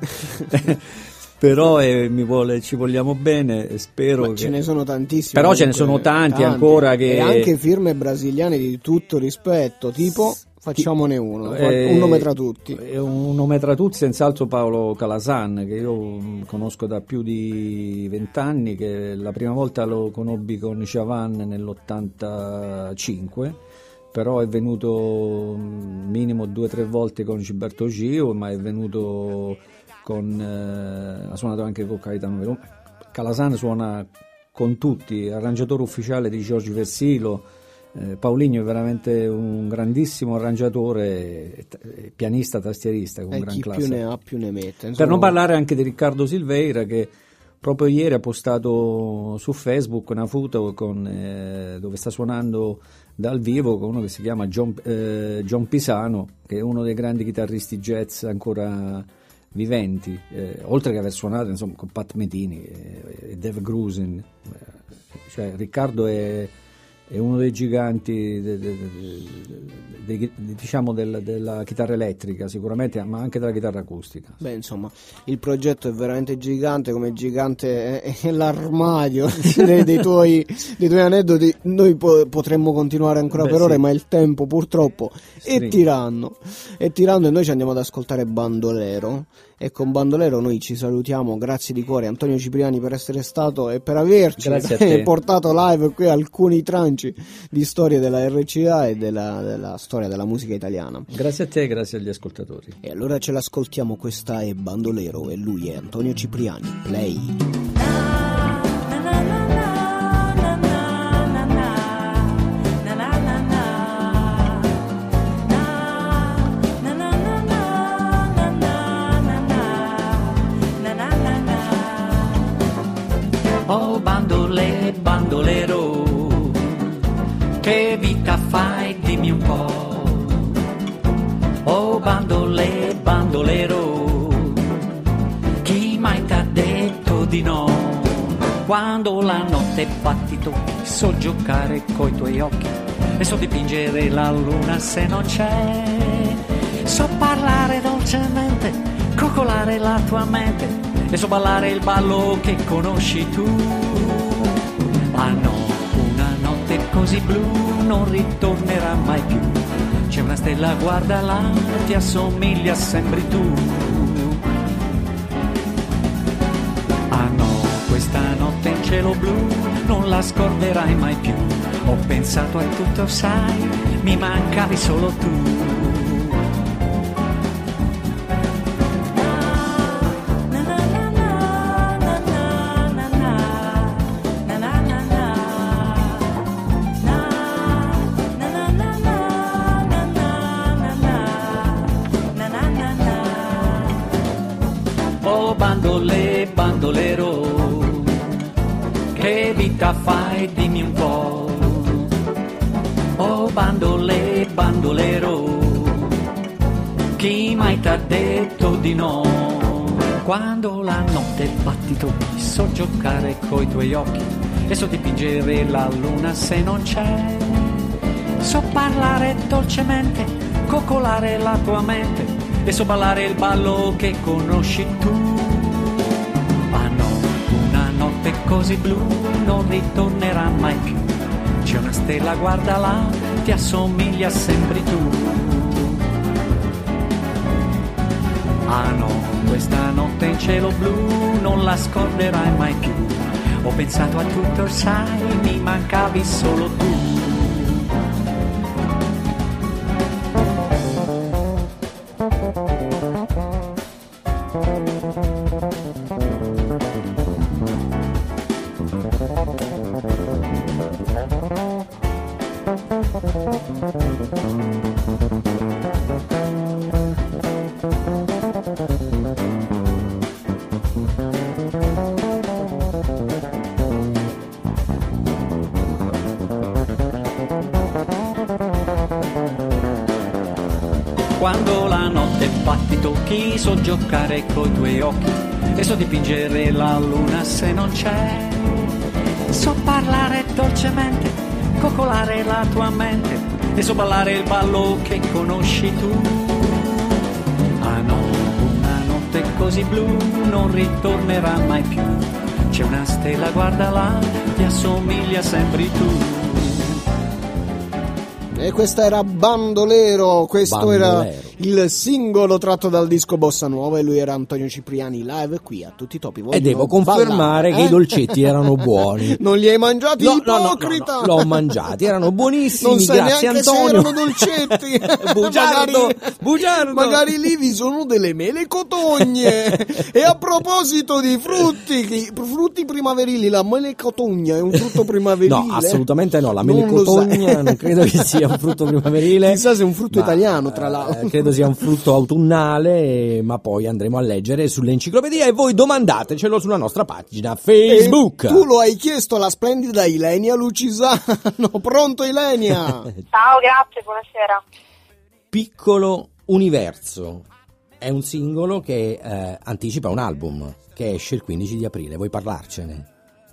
Speaker 7: però eh, mi vuole, ci vogliamo bene, spero
Speaker 1: ma
Speaker 7: che...
Speaker 1: ce ne sono tantissimi,
Speaker 7: però ce ne sono tanti, tanti ancora che...
Speaker 1: e anche firme brasiliane di tutto rispetto, tipo facciamone uno,
Speaker 7: eh,
Speaker 1: un nome tra tutti.
Speaker 7: Un nome tra tutti, senz'altro Paolo Calasan, che io conosco da più di vent'anni, che la prima volta lo conobbi con Chavan nell'ottantacinque, però è venuto minimo due o tre volte con Gilberto Gio, ma è venuto con... Eh, ha suonato anche con Caetano Veloso. Calasan suona con tutti, arrangiatore ufficiale di Giorgio Versilo. Eh, Paulinho è veramente un grandissimo arrangiatore, e, e pianista, tastierista con
Speaker 1: e
Speaker 7: gran
Speaker 1: chi
Speaker 7: classe.
Speaker 1: Più ne ha più ne mette. Insomma...
Speaker 7: Per non parlare anche di Riccardo Silveira, che proprio ieri ha postato su Facebook una foto con, eh, dove sta suonando dal vivo con uno che si chiama John, eh, John Pisano, che è uno dei grandi chitarristi jazz ancora viventi, eh, oltre che aver suonato insomma con Pat Metheny e, e Dave Grusin. Cioè Riccardo è è uno dei giganti de, de, de, de, de, diciamo del, della chitarra elettrica sicuramente, ma anche della chitarra acustica.
Speaker 1: Beh, insomma, il progetto è veramente gigante, come gigante è, è l'armadio dei, dei, tuoi, dei tuoi aneddoti. Noi po- potremmo continuare ancora Beh, per sì. ore, ma il tempo purtroppo è sì. tiranno è tiranno e noi ci andiamo ad ascoltare Bandolero, e con Bandolero noi ci salutiamo. Grazie di cuore Antonio Cipriani per essere stato e per averci portato live qui alcuni tranci di storia della R C A e della, della storia della musica italiana.
Speaker 7: Grazie a te e grazie agli ascoltatori.
Speaker 1: E allora ce l'ascoltiamo, questa è Bandolero e lui è Antonio Cipriani. Play.
Speaker 8: Oh bandole, bandolero, che vita fai, dimmi un po'. Oh bandolero, Quando la notte batti tocchi, so giocare coi tuoi occhi e so dipingere la luna se non c'è. So parlare dolcemente, coccolare la tua mente e so ballare il ballo che conosci tu. Ma no, una notte così blu non ritornerà mai più. C'è una stella, guardala, ti assomiglia, sembri tu. Ah no, questa notte in cielo blu non la scorderai mai più. Ho pensato a tutto, sai, mi mancavi solo tu. Oh bandole, bandolero, che vita fai, dimmi un po'. Oh bandole, bandolero, chi mai t'ha detto di no? Quando la notte batti tocchi, so giocare coi tuoi occhi e so dipingere la luna se non c'è. So parlare dolcemente, coccolare la tua mente e so ballare il ballo che conosci tu. Ma no, una notte così blu non ritornerà mai più. C'è una stella, guardala, ti assomiglia, sembri tu. Ah no, questa notte in cielo blu non la scorderai mai più. Ho pensato a tutto, sai, mi mancavi solo tu. Quando la notte batti tocchi, so giocare coi tuoi occhi e so dipingere la luna se non c'è. So parlare dolcemente, coccolare la tua mente e so ballare il ballo che conosci tu. Ah no, una notte così blu non ritornerà mai più. C'è una stella, guardala, ti assomiglia, sembri tu.
Speaker 1: E questa era Bandolero, questo
Speaker 2: Bandolero.
Speaker 1: Era il singolo tratto dal disco Bossa Nuova e lui era Antonio Cipriani live qui a Tutti i Topi.
Speaker 2: E devo confermare
Speaker 1: ballare,
Speaker 2: che
Speaker 1: eh?
Speaker 2: i dolcetti erano buoni.
Speaker 1: Non li hai mangiati,
Speaker 2: No, no, no,
Speaker 1: ipocrita?
Speaker 2: no, no, l'ho mangiati, erano buonissimi,
Speaker 1: Non sai
Speaker 2: grazie
Speaker 1: neanche
Speaker 2: Antonio.
Speaker 1: se erano dolcetti.
Speaker 2: Bugiardo,
Speaker 1: magari,
Speaker 2: bugiardo.
Speaker 1: magari lì vi sono delle mele cotogne. E a proposito di frutti, chi- frutti primaverili, la mele cotogna è un frutto primaverile?
Speaker 2: No, assolutamente no, la
Speaker 1: Non lo
Speaker 2: melecotogna
Speaker 1: sai.
Speaker 2: non credo che sia un frutto primaverile.
Speaker 1: Chissà se è un frutto
Speaker 2: ma,
Speaker 1: italiano, tra l'altro.
Speaker 2: eh, credo sia un frutto autunnale, ma poi andremo a leggere sull'enciclopedia e voi domandatecelo sulla nostra pagina Facebook.
Speaker 1: E tu lo hai chiesto alla splendida Ilenia Lucisano. Pronto Ilenia?
Speaker 9: Ciao, grazie, buonasera.
Speaker 2: Piccolo Universo è un singolo che eh, anticipa un album che esce il quindici di aprile, vuoi parlarcene?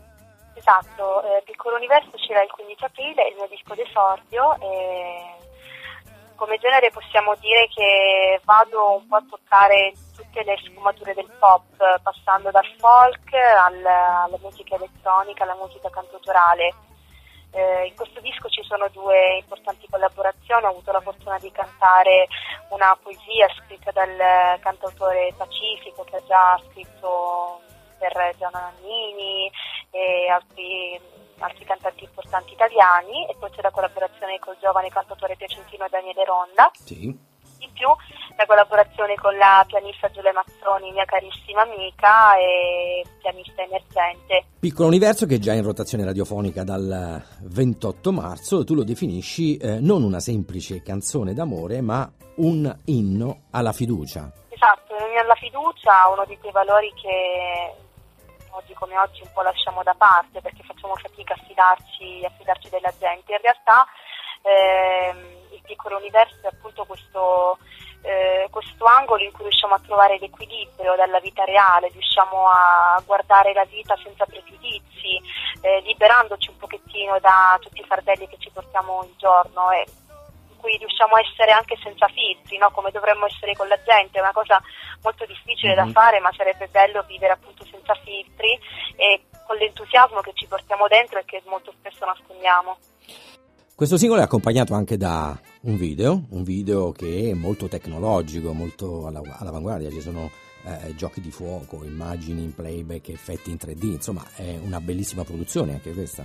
Speaker 9: Esatto, eh, Piccolo Universo uscirà il quindici aprile, il mio disco d'esordio e come genere possiamo dire che vado un po' a toccare tutte le sfumature del pop, passando dal folk al, alla musica elettronica, alla musica cantautorale. Eh, in questo disco ci sono due importanti collaborazioni, ho avuto la fortuna di cantare una poesia scritta dal cantautore Pacifico che ha già scritto per Gianna Nannini e altri, altri cantanti importanti italiani, e poi c'è la collaborazione col giovane cantautore piacentino Daniele Ronda.
Speaker 2: Sì.
Speaker 9: In più la collaborazione con la pianista Giulia Mazzoni, mia carissima amica e pianista emergente.
Speaker 2: Piccolo Universo che è già in rotazione radiofonica dal ventotto marzo, tu lo definisci eh, non una semplice canzone d'amore, ma un inno alla fiducia.
Speaker 9: Esatto, un alla fiducia, uno di quei valori che oggi come oggi un po' lasciamo da parte perché facciamo fatica a fidarci, a fidarci della gente. In realtà ehm, il Piccolo Universo è appunto questo, eh, questo angolo in cui riusciamo a trovare l'equilibrio dalla vita reale, riusciamo a guardare la vita senza pregiudizi, eh, liberandoci un pochettino da tutti i fardelli che ci portiamo ogni giorno, e in cui riusciamo a essere anche senza filtri, no? Come dovremmo essere con la gente. È una cosa molto difficile
Speaker 2: Mm-hmm.
Speaker 9: da fare, ma sarebbe bello vivere appunto senza filtri e con l'entusiasmo che ci portiamo dentro e che molto spesso nascondiamo.
Speaker 2: Questo singolo è accompagnato anche da un video, un video che è molto tecnologico, molto alla- all'avanguardia, ci sono eh, giochi di fuoco, immagini in playback, effetti in tre D, insomma è una bellissima produzione anche questa.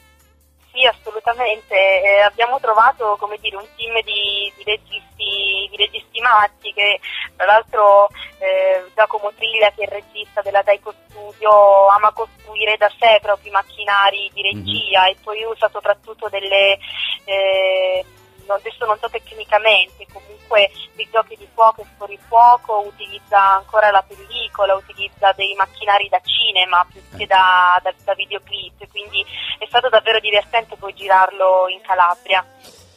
Speaker 9: Sì, assolutamente. Eh, abbiamo trovato, come dire, un team di, di registi di registi matti, che tra l'altro eh, Giacomo Triglia, che è il regista della Taiko Studio, ama costruire da sé i propri macchinari di regia, mm-hmm. e poi usa soprattutto delle eh, non, adesso non so tecnicamente, comunque dei giochi di fuoco e fuorifuoco, utilizza ancora la pellicola, utilizza dei macchinari da cinema più che da, da, da videoclip, quindi è stato davvero divertente poi girarlo in Calabria.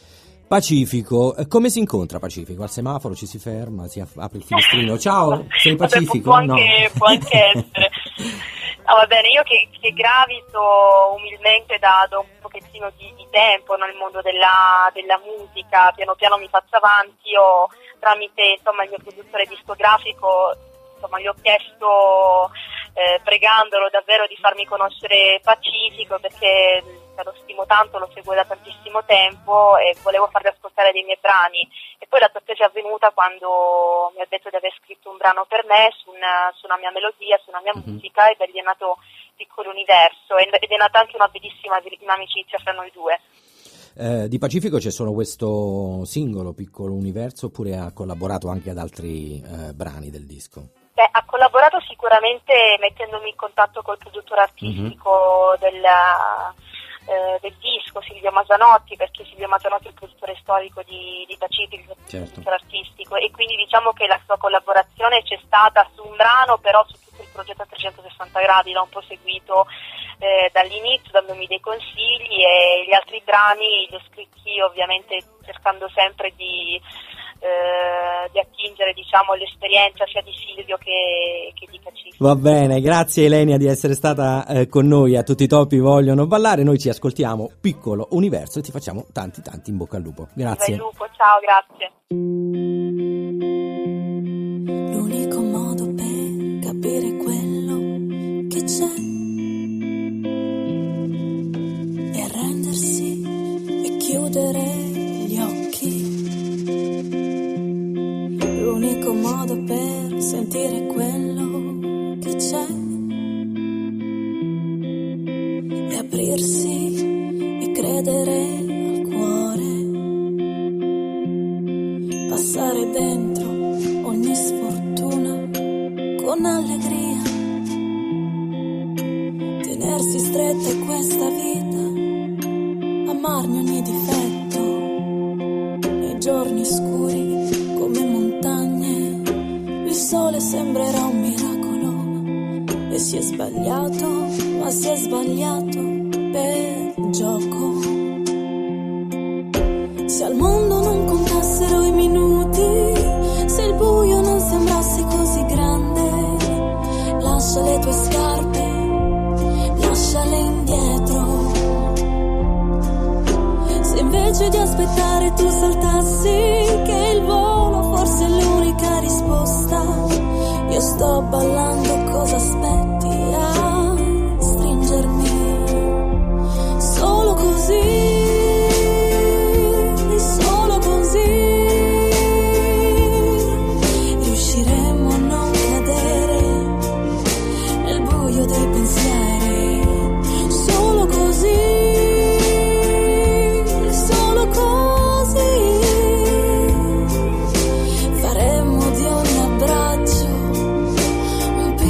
Speaker 2: Pacifico, come si incontra Pacifico? Al semaforo ci si ferma, si apre il finestrino, ciao, sei Pacifico?
Speaker 9: Vabbè, può, può anche,
Speaker 2: no.
Speaker 9: può anche essere. No, va bene, io che, che gravito umilmente da, da un pochettino di, di tempo nel mondo della, della musica, piano piano mi faccio avanti, io tramite insomma il mio produttore discografico insomma gli ho chiesto, eh, pregandolo davvero di farmi conoscere Pacifico, perché lo stimo tanto, lo seguo da tantissimo tempo e volevo fargli ascoltare dei miei brani, e poi la sorpresa è avvenuta quando mi ha detto di aver scritto un brano per me su una, su una mia melodia, su una mia mm-hmm. musica, e da lì è nato Piccolo Universo, ed è nata anche una bellissima amicizia fra noi due.
Speaker 2: Eh, di Pacifico c'è solo questo singolo Piccolo Universo, oppure ha collaborato anche ad altri eh, brani del disco?
Speaker 9: Beh, ha collaborato sicuramente mettendomi in contatto col produttore artistico mm-hmm. del, eh, del disco, Silvio Masanotti, perché Silvio Masanotti è il produttore storico di, di Pacifico, il
Speaker 2: certo.
Speaker 9: produttore artistico, e quindi diciamo che la sua collaborazione c'è stata su un brano, però su tutto il progetto a trecentosessanta gradi, l'ho un po' seguito eh, dall'inizio, dandomi dei consigli, e gli altri brani li ho scritti ovviamente cercando sempre di Eh, di attingere diciamo l'esperienza sia di Silvio che, che di Pacifico.
Speaker 2: Va bene, grazie Elenia di essere stata eh, con noi. A tutti i topi vogliono ballare, noi ci ascoltiamo Piccolo Universo e ti facciamo tanti tanti in bocca al lupo. Grazie.
Speaker 9: Viva il lupo, ciao, grazie.
Speaker 10: L'unico modo per capire quello che c'è è arrendersi e chiudere gli occhi. L'unico modo per sentire quello che c'è è aprirsi e credere al cuore, passare dentro ogni sfortuna con allegria, tenersi stretta questa vita, amarne ogni difetto, nei giorni scuri come montagne, il sole sembrerà un miracolo, e si è sbagliato, ma si è sbagliato per gioco. Se al mondo non contassero i minuti, se il buio non sembrasse così grande, lascia le tue scarpe, lasciale indietro. Se invece di aspettare tu saltassi, che il volo forse è l'unica risposta, io sto ballando, cosa aspetti a stringermi? Solo così, solo così riusciremo a non cadere nel buio dei pensieri. Solo così, faremo di ogni abbraccio un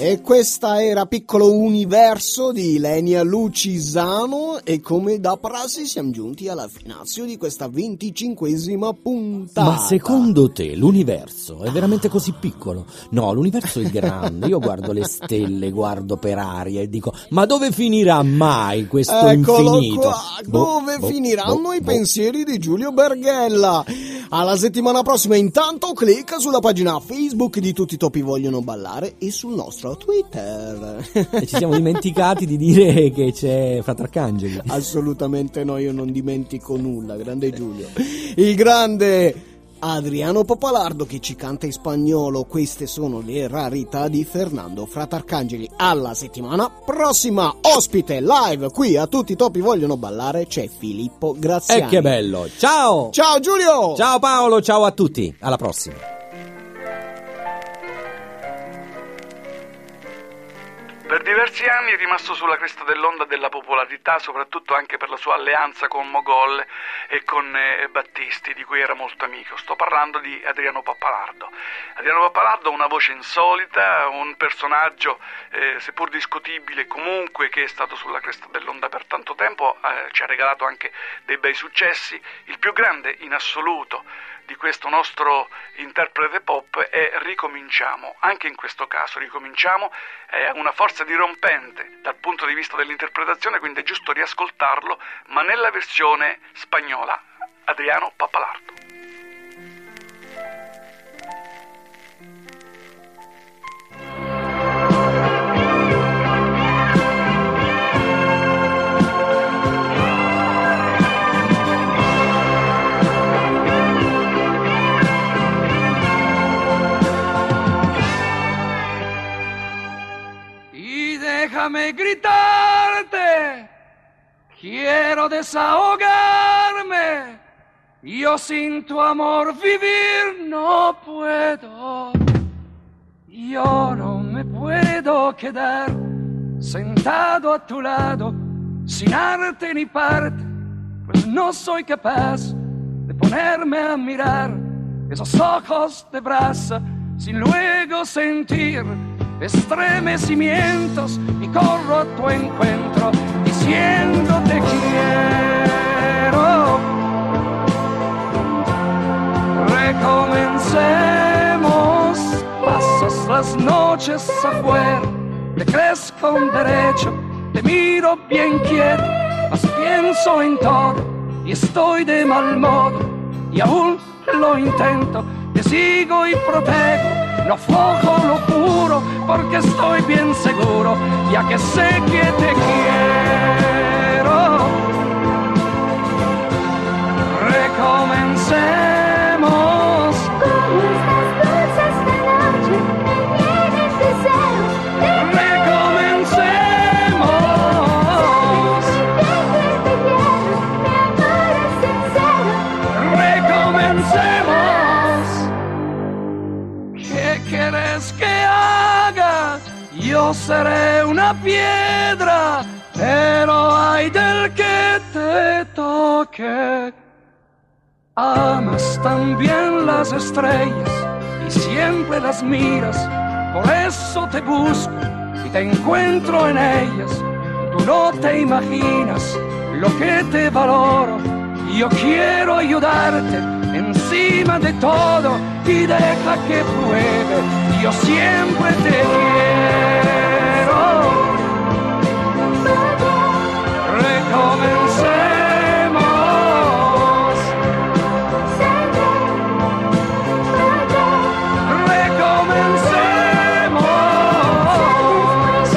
Speaker 1: E questa era Piccolo Universo di Lenia Lucisano e come da prassi siamo giunti alla finazio di questa venticinquesima puntata.
Speaker 2: Ma secondo te l'universo è veramente così piccolo? No, l'universo è grande. Io guardo le stelle, guardo per aria e dico, ma dove finirà mai questo
Speaker 1: Eccolo
Speaker 2: infinito?
Speaker 1: qua,
Speaker 2: Boh,
Speaker 1: dove
Speaker 2: boh,
Speaker 1: finiranno
Speaker 2: boh,
Speaker 1: i
Speaker 2: boh.
Speaker 1: pensieri di Giulio Berghella? Alla settimana prossima, intanto clicca sulla pagina Facebook di Tutti i Topi Vogliono Ballare e sul nostro Twitter.
Speaker 2: E ci siamo dimenticati di dire che c'è Frate Arcangeli.
Speaker 1: Assolutamente no, io non dimentico nulla, grande Giulio. Il grande Adriano Papalardo che ci canta in spagnolo. Queste sono le rarità di Fernando Frate Arcangeli. Alla settimana prossima, ospite live qui a Tutti i Topi Vogliono Ballare c'è Filippo Graziani.
Speaker 2: E che bello, ciao!
Speaker 1: Ciao Giulio!
Speaker 2: Ciao Paolo, ciao a tutti, alla prossima.
Speaker 11: Per diversi anni è rimasto sulla cresta dell'onda della popolarità, soprattutto anche per la sua alleanza con Mogol e con eh, Battisti, di cui era molto amico. Sto parlando di Adriano Pappalardo. Adriano Pappalardo ha una voce insolita, un personaggio eh, seppur discutibile comunque che è stato sulla cresta dell'onda per tanto tempo, eh, ci ha regalato anche dei bei successi. Il più grande in assoluto di questo nostro interprete pop è Ricominciamo. Anche in questo caso Ricominciamo è una forza dirompente dal punto di vista dell'interpretazione, quindi è giusto riascoltarlo, ma nella versione spagnola. Adriano Pappalardo.
Speaker 12: Déjame gritarte, quiero desahogarme, yo sin tu amor vivir no puedo, yo no me puedo quedar sentado a tu lado, sin arte ni parte, pues no soy capaz de ponerme a mirar esos ojos de brasa, sin luego sentir estremecimientos y corro a tu encuentro diciéndote quiero. Recomencemos, pasas las noches afuera, te crees con derecho, te miro bien quieto, mas pienso en todo y estoy de mal modo y aún lo intento, te sigo y protego. No aflojo, lo juro, porque estoy bien seguro, ya que sé que te quiero. Recomencemos. Como estas dulces de noche, me tienes deseos. Recomencemos. Siempre te quiero, mi amor es sincero. Recomencemos. ¿Qué quieres que haga? Yo seré una piedra, pero ay del que te toque. Amas también las estrellas y siempre las miras, por eso te busco y te encuentro en ellas. Tú no te imaginas lo que te valoro, yo quiero ayudarte encima de todo y deja que pruebe, yo siempre te quiero. Recomencemos. Recomencemos.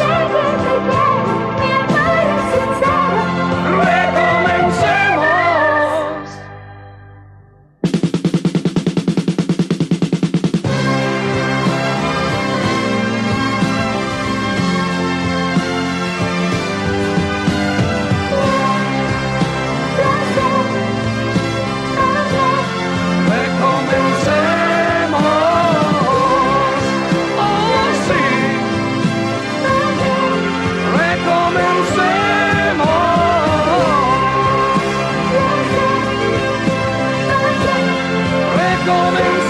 Speaker 12: Recomencemos. Recomencemos.